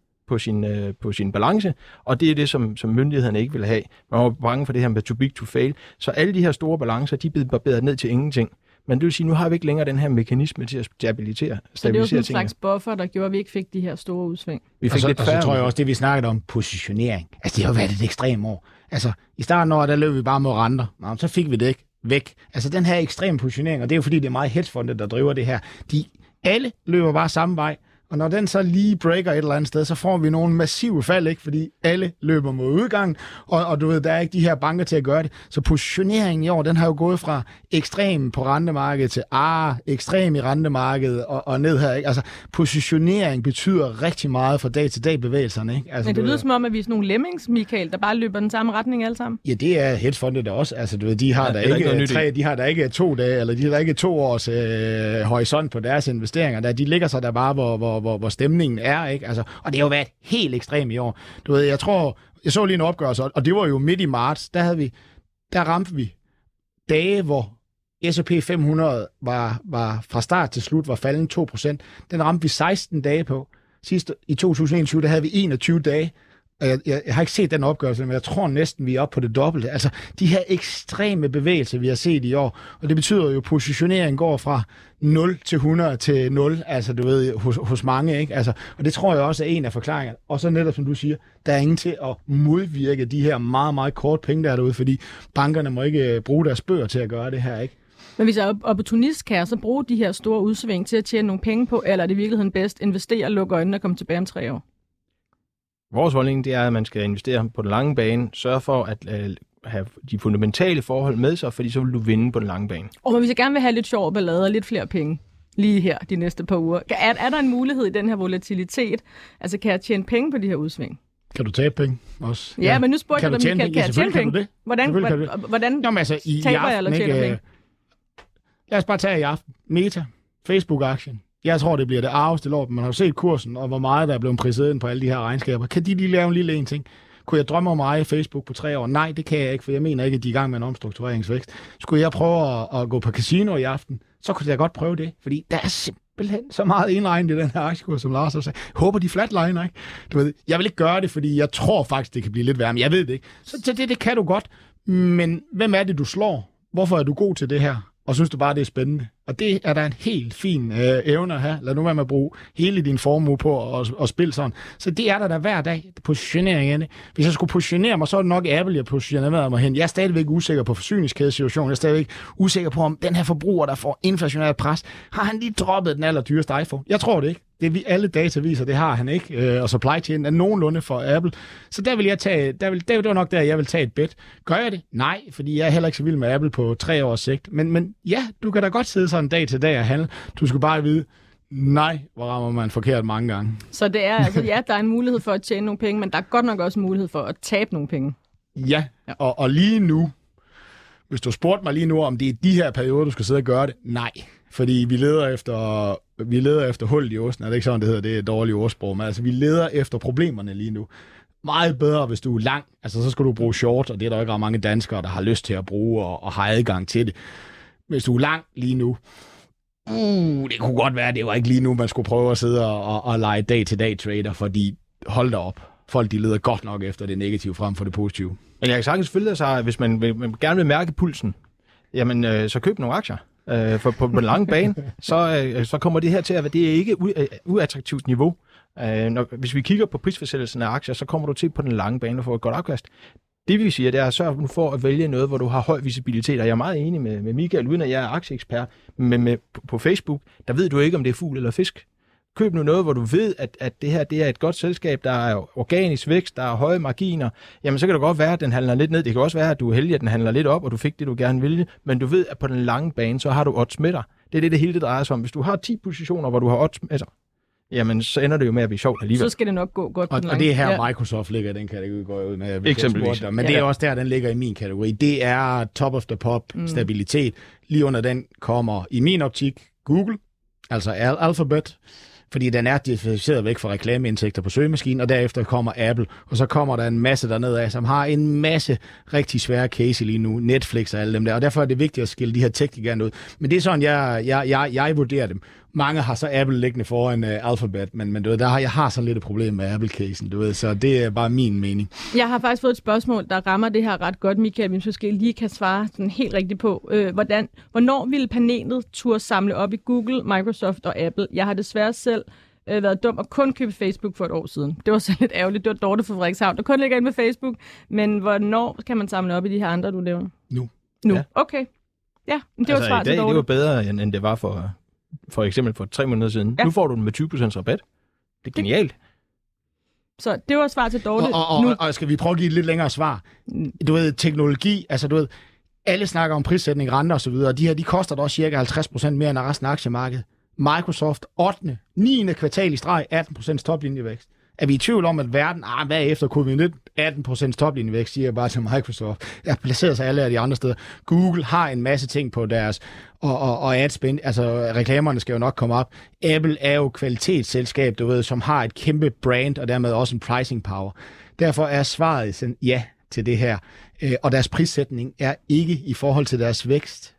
på sin balance, og det er det, som myndighederne ikke ville have. Man var bange for det her med too big to fail. Så alle de her store balancer, de er blevet barberet ned til ingenting. Men det vil sige, nu har vi ikke længere den her mekanisme til at stabilisere så det er jo sådan en slags buffer, der gjorde, at vi ikke fik de her store udsving. Vi fik og så tror jeg også, det vi snakkede om, positionering. Altså det har jo været et ekstremt år. Altså i starten af året, der løb vi bare mod renter. Nå, så fik vi det ikke væk. Altså den her ekstreme positionering, og det er jo fordi, det er meget hedgefondet, der driver det her. Alle løber bare samme vej. Og når den så lige breaker et eller andet sted, så får vi nogle massive fald, ikke? Fordi alle løber mod udgang, og du ved, der er ikke de her banker til at gøre det. Så positioneringen i år, den har jo gået fra ekstrem på rentemarkedet til ekstrem i rentemarkedet og ned her, ikke? Altså, positionering betyder rigtig meget for dag-til-dag bevægelserne, ikke? Altså, men det lyder som om, at vi er sådan nogle lemmings, Michael, der bare løber den samme retning alle sammen. Ja, det er hedgefondet der også. Altså, du ved, de har der ikke 2 dage, eller de har der ikke 2 års horisont på deres investeringer. Der, de ligger sig der bare, hvor stemningen er, ikke? Altså, og det har jo været helt ekstremt i år. Du ved, jeg så lige en opgørelse, og det var jo midt i marts, der ramte vi dage, hvor S&P 500 var fra start til slut var faldet 2%. Den ramte vi 16 dage på. Sidst i 2021, der havde vi 21 dage. Jeg har ikke set den opgørelse, men jeg tror næsten, vi er oppe på det dobbelte. Altså, de her ekstreme bevægelser, vi har set i år, og det betyder jo, at positioneringen går fra 0 til 100 til 0, altså du ved, hos mange, ikke? Altså, og det tror jeg også er en af forklaringerne. Og så netop, som du siger, der er ingen til at modvirke de her meget, meget kort penge, der er derude, fordi bankerne må ikke bruge deres bøger til at gøre det her, ikke? Men hvis jeg er opportunist, kan jeg så bruge de her store udsving til at tjene nogle penge på, eller er det i virkeligheden bedst investere, lukke øjnene og komme tilbage om 3 år? Vores holdning det er, at man skal investere på den lange bane, sørge for at have de fundamentale forhold med sig, fordi så vil du vinde på den lange bane. Og hvis jeg gerne vil have lidt sjov ballade og lidt flere penge lige her de næste par uger, er der en mulighed i den her volatilitet? Altså kan jeg tjene penge på de her udsving? Kan du tabe penge også? Ja, men nu spurgte jeg dig, Michael, kan jeg tjene penge? Hvordan jamen, altså, taber jeg eller tjener penge? Lad os bare tage i aften. Meta, Facebook-aktien. Jeg tror, det bliver det arveste lort. Man har jo set kursen, og hvor meget der er blevet prisset ind på alle de her regnskaber. Kan de lige lave en lille en ting? Kunne jeg drømme om at eje Facebook på 3 år? Nej, det kan jeg ikke, for jeg mener ikke, at de er i gang med en omstruktureringsvækst. Skulle jeg prøve at gå på casino i aften, så kunne jeg godt prøve det, fordi der er simpelthen så meget indregnet i den her aktiekurs, som Lars har sagt. Håber de flatliner, ikke? Du ved, jeg vil ikke gøre det, fordi jeg tror faktisk, det kan blive lidt værre, men jeg ved det ikke. Så det kan du godt, men hvem er det, du slår? Hvorfor er du god til det her? Og synes du bare, det er spændende? Og det er der en helt fin evne at have. Lad nu være med at bruge hele din formue på at spille sådan. Så det er der hver dag, positioneringen. Hvis jeg skulle positionere mig, så er det nok Apple, jeg positionerer mig hen. Jeg er stadigvæk usikker på forsyningskædesituationen. Jeg er stadigvæk usikker på, om den her forbruger, der får inflationært pres, har han lige droppet den allerdyreste iPhone? Jeg tror det ikke. Det vi alle data viser, det har han ikke. Og supply chain er nogenlunde for Apple. Så der vil jeg tage, det var nok der, jeg vil tage et bet. Gør jeg det? Nej, fordi jeg er heller ikke så vild med Apple på 3 års sigt. Men ja, du kan da godt sidde sådan dag til dag og handle. Du skal bare vide, nej, hvor rammer man forkert mange gange. Så det er altså, ja, der er en mulighed for at tjene nogle penge, men der er godt nok også mulighed for at tabe nogle penge. Ja. Og lige nu, hvis du spurgte mig lige nu, om det er de her perioder, du skal sidde og gøre det, nej. Fordi vi leder efter hul i osten. Er det ikke sådan, det hedder? Det er et dårligt ordsprog. Men altså, vi leder efter problemerne lige nu. Meget bedre, hvis du er lang. Altså, så skal du bruge short, og det er der ikke ret mange danskere, der har lyst til at bruge og har adgang til det. Hvis du er lang lige nu, det kunne godt være, det var ikke lige nu, man skulle prøve at sidde og lege dag-til-dag trader, fordi hold da op. Folk, de leder godt nok efter det negative frem for det positive. Men jeg kan sagtens følge sig, hvis man gerne vil mærke pulsen, jamen så køb nogle aktier. For på den lange bane, så kommer det her til at være, det er ikke uattraktivt niveau. Hvis vi kigger på prisfastsættelsen af aktier, så kommer du til på den lange bane og får et godt afkast. Det vi siger, det er at sørge for at vælge noget, hvor du har høj visibilitet, og jeg er meget enig med Michael, uden at jeg er aktieekspert, men på Facebook, der ved du ikke, om det er fugl eller fisk. Køb nu noget, hvor du ved, at det her det er et godt selskab, der er organisk vækst, der er høje marginer. Jamen, så kan det godt være, at den handler lidt ned. Det kan også være, at du er heldig, at den handler lidt op, og du fik det, du gerne ville. Men du ved, at på den lange bane, så har du odds med dig. Det er det hele det drejer sig om. Hvis du har 10 positioner, hvor du har odds med dig, jamen, så ender det jo med at blive sjovt alligevel. Så skal det nok gå godt på den lange. Og det er her, Microsoft ligger i den kategori, går ud med. Eksempelvis. Men det er også der, den ligger i min kategori. Det er top of the pop, stabilitet. Lige under den kommer, i min optik, Google, altså Alphabet, fordi den er differentieret væk fra reklameindtægter på søgemaskinen, og derefter kommer Apple, og så kommer der en masse dernede af, som har en masse rigtig svære case lige nu, Netflix og alle dem der, og derfor er det vigtigt at skille de her tech-giganter ud. Men det er sådan, jeg vurderer dem. Mange har så Apple liggende foran Alphabet, men du ved, jeg har sådan lidt et problem med Apple-casen, du ved, så det er bare min mening. Jeg har faktisk fået et spørgsmål, der rammer det her ret godt, Michael, hvis måske lige kan svare sådan helt rigtigt på. Hvornår ville panelet turde samle op i Google, Microsoft og Apple? Jeg har desværre selv været dum og kun købe Facebook for et år siden. Det var så lidt ærgerligt. Det var Dorte fra Frederikshavn, der kun ligger ind med Facebook. Men hvornår kan man samle op i de her andre, du nævner? Nu. Ja. Okay. Ja, men det var svar til Dorte. Det var bedre, end det var for eksempel for 3 måneder siden. Ja. Nu får du den med 20% rabat. Det er genialt. Så det var svar til Dorte. Og skal vi prøve at give et lidt længere svar? Du ved, teknologi, altså du ved, alle snakker om prissætning, renter og så videre, og de her, de koster da også cirka 50% mere end resten af aktiemarkedet. Microsoft 8. 9. kvartal i streg, 18% toplinjevækst. Er vi i tvivl om, at verden, hvad efter covid-19, 18% toplinjevækst, siger jeg bare til Microsoft. Jeg placerer sig alle af de andre steder. Google har en masse ting på deres, og adspend, altså reklamerne skal jo nok komme op. Apple er jo kvalitetsselskab, du ved, som har et kæmpe brand, og dermed også en pricing power. Derfor er svaret ja til det her. Og deres prissætning er ikke i forhold til deres vækst.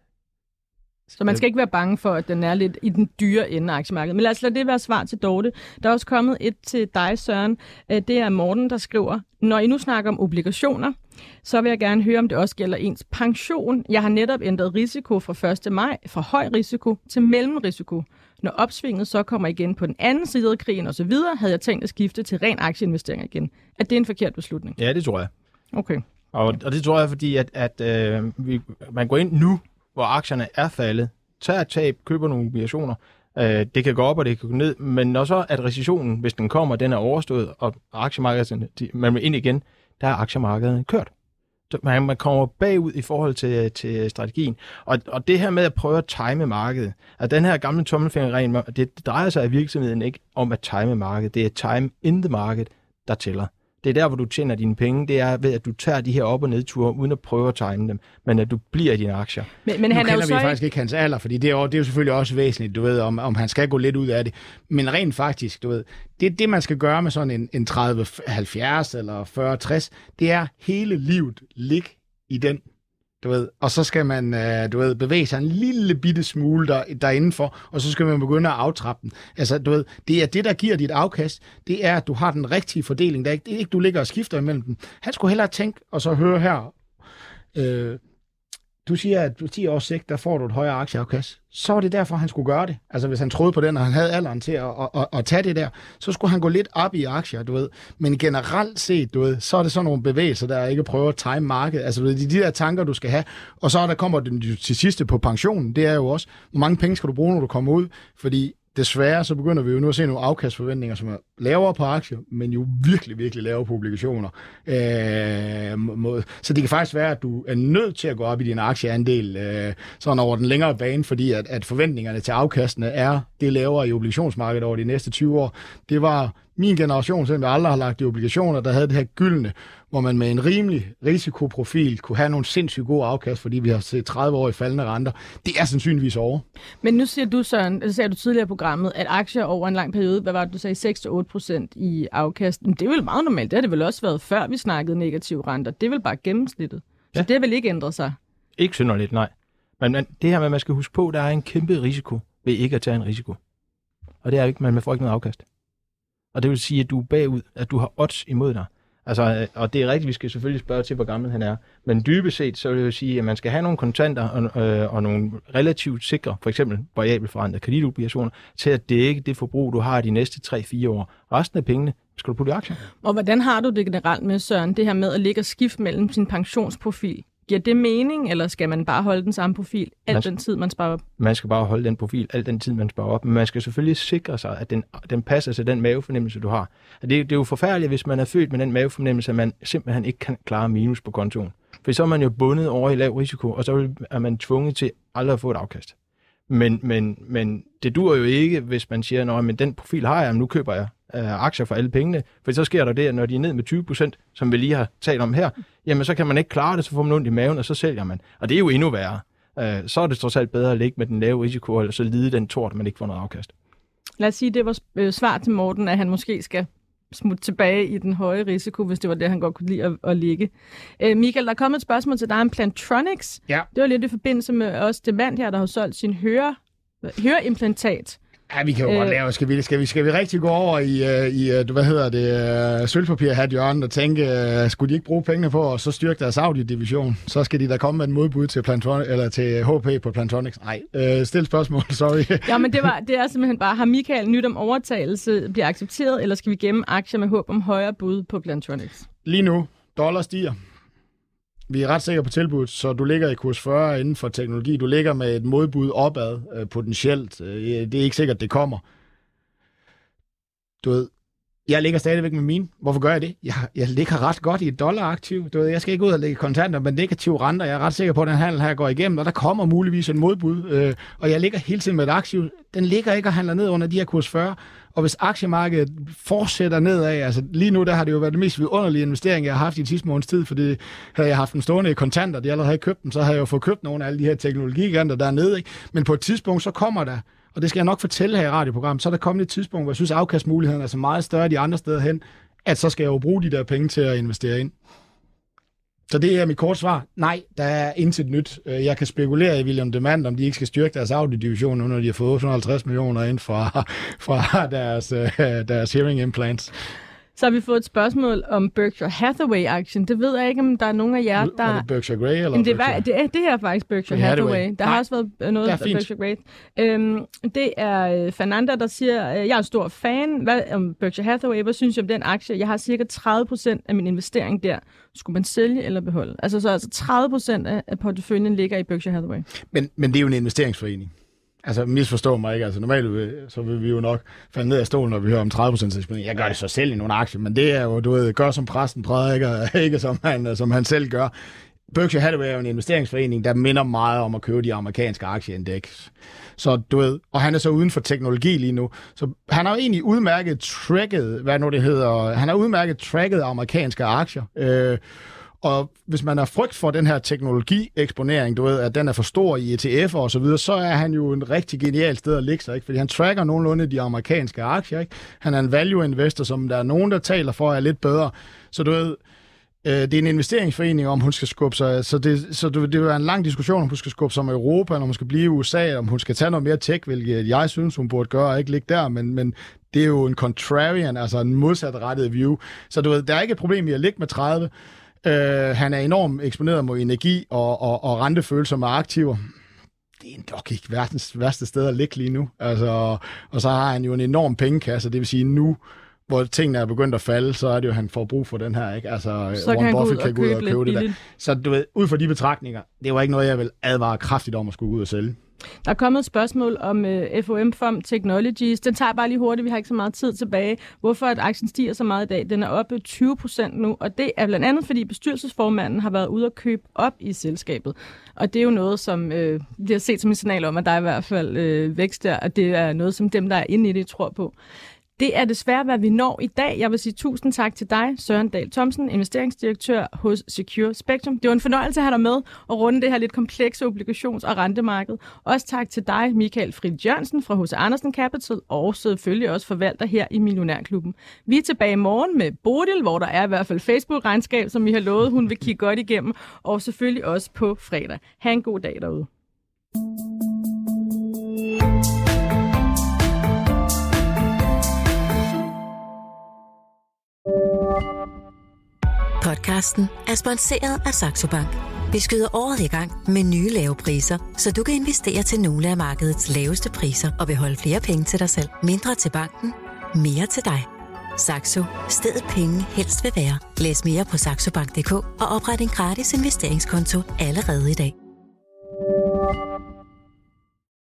Så man skal ikke være bange for, at den er lidt i den dyre ende af aktiemarkedet. Men lad os lade det være svar til Dorte. Der er også kommet et til dig, Søren. Det er Morten, der skriver, når I nu snakker om obligationer, så vil jeg gerne høre, om det også gælder ens pension. Jeg har netop ændret risiko fra 1. maj fra høj risiko til mellemrisiko. Når opsvinget så kommer igen på den anden side af krigen og så videre, havde jeg tænkt at skifte til ren aktieinvestering igen. Er det en forkert beslutning? Ja, det tror jeg. Okay. Og det tror jeg, fordi at man går ind nu, hvor aktierne er faldet, tager et tab, køber nogle obligationer. Det kan gå op, og det kan gå ned, men når så at recessionen, hvis den kommer, den er overstået, og aktiemarkedet, man vil ind igen, der er aktiemarkedet kørt. Man kommer bagud i forhold til strategien. Og det her med at prøve at time markedet, at den her gamle tommelfingerregel, det drejer sig i virksomheden ikke om at time markedet, det er time in the market, der tæller. Det er der, hvor du tjener dine penge. Det er ved, at du tager de her op- og nedture, uden at prøve at tegne dem, men at du bliver i dine aktier. Men nu han kender vi faktisk ikke hans alder, fordi det er jo selvfølgelig også væsentligt, du ved, om han skal gå lidt ud af det. Men rent faktisk, du ved, det man skal gøre med sådan en 30-70 eller 40-60, det er hele livet ligge i den. Du ved, og så skal man bevæge sig en lille bitte smule derindenfor, og så skal man begynde at aftrappe den. Altså, du ved, det er det, der giver dit afkast. Det er, at du har den rigtige fordeling. Det er ikke, du ligger og skifter imellem dem. Han skulle hellere tænke, og så høre her. Du siger, at på 10 års sigt, der får du et højere aktieafkast. Så var det derfor, han skulle gøre det. Altså, hvis han troede på den, og han havde alderen til at tage det der, så skulle han gå lidt op i aktier, du ved. Men generelt set, du ved, så er det sådan nogle bevægelser, der ikke prøver at time markedet. Altså, det er de der tanker, du skal have. Og så kommer den til sidste på pensionen. Det er jo også, hvor mange penge skal du bruge, når du kommer ud? Fordi desværre, så begynder vi jo nu at se nogle afkastforventninger, som er lavere på aktier, men jo virkelig, virkelig lavere på obligationer. Så det kan faktisk være, at du er nødt til at gå op i din aktieandel sådan over den længere bane, fordi at forventningerne til afkastene er det lavere i obligationsmarkedet over de næste 20 år. Det var min generation, selvom jeg aldrig har lagt i obligationer, der havde det her gyldne, hvor man med en rimelig risikoprofil kunne have nogle sindssygt gode afkast, fordi vi har set 30 år i faldende renter. Det er sandsynligvis over. Men nu siger du, Søren, det sagde du tidligere i programmet, at aktier over en lang periode, hvad var det, du sagde, 6-8% i afkast. Men det er vel meget normalt. Det har det vel også været, før vi snakkede negative renter. Det er vel bare gennemsnittet. Så det har vel ikke ændret sig? Ikke synderligt, nej. Men det her med, at man skal huske på, der er en kæmpe risiko ved ikke at tage en risiko. Og det er ikke, man får ikke noget afkast. Og det vil sige, at du er bagud, at du har odds imod dig. Altså, og det er rigtigt, vi skal selvfølgelig spørge til, hvor gammel han er. Men dybest set, så vil jeg jo sige, at man skal have nogle kontanter og nogle relativt sikre, for eksempel variabelforrentede kreditobligationer, til at dække det forbrug, du har de næste 3-4 år. Resten af pengene skal du putte i aktier. Og hvordan har du det generelt med, Søren, det her med at ligge og skifte mellem sin pensionsprofil? Giver det mening, eller skal man bare holde den samme profil den tid, man sparer op? Man skal bare holde den profil al den tid, man sparer op. Men man skal selvfølgelig sikre sig, at den passer til den mavefornemmelse, du har. Det er jo forfærdeligt, hvis man er født med den mavefornemmelse, at man simpelthen ikke kan klare minus på kontoen. For så er man jo bundet over i lav risiko, og så er man tvunget til aldrig at få et afkast. Men det dur jo ikke, hvis man siger, men den profil har jeg, men nu køber jeg aktier for alle pengene. For så sker der det, at når de er ned med 20%, som vi lige har talt om her, jamen så kan man ikke klare det, så får man ondt i maven, og så sælger man. Og det er jo endnu værre. Så er det trods alt bedre at ligge med den lave risiko, eller så lide den tort, man ikke får noget afkast. Lad os sige, det var svar til Morten, at han måske skal smutte tilbage i den høje risiko, hvis det var det, han godt kunne lide at ligge. Michael, der er kommet et spørgsmål til dig om Plantronics. Ja. Det var lidt i forbindelse med også Demant her, der har solgt sin høreimplantat. Ja, vi kan jo godt lave. Skal vi rigtig gå over i sølvpapir her i hjørnet og tænke, skulle de ikke bruge pengene på at så styrke deres Audi-division? Så skal de da komme med en modbud til til HP på Plantronics. Nej, stil spørgsmål, sorry. Ja, men det er simpelthen bare, har Michael nyt om overtagelse bliver accepteret, eller skal vi gemme aktier med håb om højere bud på Plantronics? Lige nu, dollar stiger. Vi er ret sikre på tilbuddet, så du ligger i kurs 40 inden for teknologi. Du ligger med et modbud opad potentielt. Det er ikke sikkert, det kommer. Du ved, jeg ligger stadigvæk med mine. Hvorfor gør jeg det? Jeg ligger ret godt i et dollaraktiv. Du ved, jeg skal ikke ud og lægge kontanter med negative renter. Jeg er ret sikker på, at den handel her går igennem, og der kommer muligvis en modbud. Og jeg ligger hele tiden med et aktiv. Den ligger ikke og handler ned under de her kurs 40. Og hvis aktiemarkedet fortsætter nedad, altså lige nu, der har det jo været det mest vidunderlige investering, jeg har haft i den sidste måneds tid, fordi havde jeg haft dem stående i kontanter, de allerede havde købt dem, så havde jeg jo fået købt nogle af alle de her teknologigiganter dernede, ikke? Men på et tidspunkt, så kommer der, og det skal jeg nok fortælle her i radioprogrammet, så er der kommet et tidspunkt, hvor jeg synes, afkastmuligheden er så meget større de andre steder hen, at så skal jeg jo bruge de der penge til at investere ind. Så det er mit kort svar. Nej, der er intet nyt. Jeg kan spekulere i William Demant, om de ikke skal styrke deres Audi-division, når de har fået 850 millioner ind fra deres hearing implants. Så har vi fået et spørgsmål om Berkshire Hathaway-aktien. Det ved jeg ikke, om der er nogen af jer, der... Er det Berkshire Grey, eller det her er faktisk Berkshire Hathaway. Der har også været noget af Berkshire Grey. Det er Fernanda, der siger, jeg er stor fan om Berkshire Hathaway. Hvad synes jeg om den aktie? Jeg har cirka 30% af min investering der. Skulle man sælge eller beholde? Altså 30% af porteføljen ligger i Berkshire Hathaway. Men det er jo en investeringsforening. Altså, misforstå mig ikke. Altså, normalt så vil vi jo nok falde ned af stolen, når vi hører om 30% eksponering. Jeg gør det så selv i nogle aktier, men det er jo, du ved, gør som præsten prædiker, ikke som han selv gør. Berkshire Hathaway er jo en investeringsforening, der minder meget om at købe de amerikanske aktieindeks. Så du ved, og han er så uden for teknologi lige nu. Så han har jo egentlig udmærket tracket amerikanske aktier. Og hvis man har frygt for den her teknologieksponering, du ved, at den er for stor i ETF'er og så videre, så er han jo en rigtig genial sted at ligge sig, ikke? Fordi han tracker nogenlunde de amerikanske aktier, ikke? Han er en value investor, som der er nogen, der taler for, er lidt bedre. Så du ved, det er en investeringsforening, om hun skal skubbe sig. Så det vil være en lang diskussion, om hun skal skubbe sig med Europa, eller om hun skal blive i USA, om hun skal tage noget mere tech, hvilket jeg synes, hun burde gøre, og ikke ligge der, men det er jo en contrarian, altså en modsatrettet view. Så du ved, der er ikke et problem i at ligge med 30. Han er enormt eksponeret mod energi og rentefølsomme aktiver. Det er nok ikke verdens værste sted at ligge lige nu. Altså, og så har han jo en enorm pengekasse, det vil sige nu, hvor tingene er begyndt at falde, så er det jo, han får brug for den her, ikke? Altså, så Warren Buffett kan gå ud og købe det der. Så du ved, ud fra de betragtninger, det var ikke noget, jeg vil advare kraftigt om at skulle ud og sælge. Der er kommet et spørgsmål om FOM Technologies. Den tager jeg bare lige hurtigt, vi har ikke så meget tid tilbage. Hvorfor at aktien stiger så meget i dag? Den er oppe 20% nu, og det er blandt andet, fordi bestyrelsesformanden har været ude at købe op i selskabet. Og det er jo noget, som vi har set som et signal om, at der er i hvert fald vækst der, og det er noget, som dem, der er inde i det, tror på. Det er desværre, hvad vi når i dag. Jeg vil sige tusind tak til dig, Søren Dahl Thomsen, investeringsdirektør hos Secure Spectrum. Det var en fornøjelse at have dig med og runde det her lidt komplekse obligations- og rentemarked. Også tak til dig, Michael Fried Jørgensen fra H.C. Andersen Capital, og selvfølgelig også forvalter her i Millionærklubben. Vi er tilbage i morgen med Bodil, hvor der er i hvert fald Facebook-regnskab, som vi har lovet, hun vil kigge godt igennem, og selvfølgelig også på fredag. Ha' en god dag derude. Podcasten er sponsoreret af Saxo Bank. Vi skyder året i gang med nye lave priser, så du kan investere til nogle af markedets laveste priser og beholde flere penge til dig selv. Mindre til banken, mere til dig. Saxo. Stedet penge helst vil være. Læs mere på saxobank.dk og opret en gratis investeringskonto allerede i dag.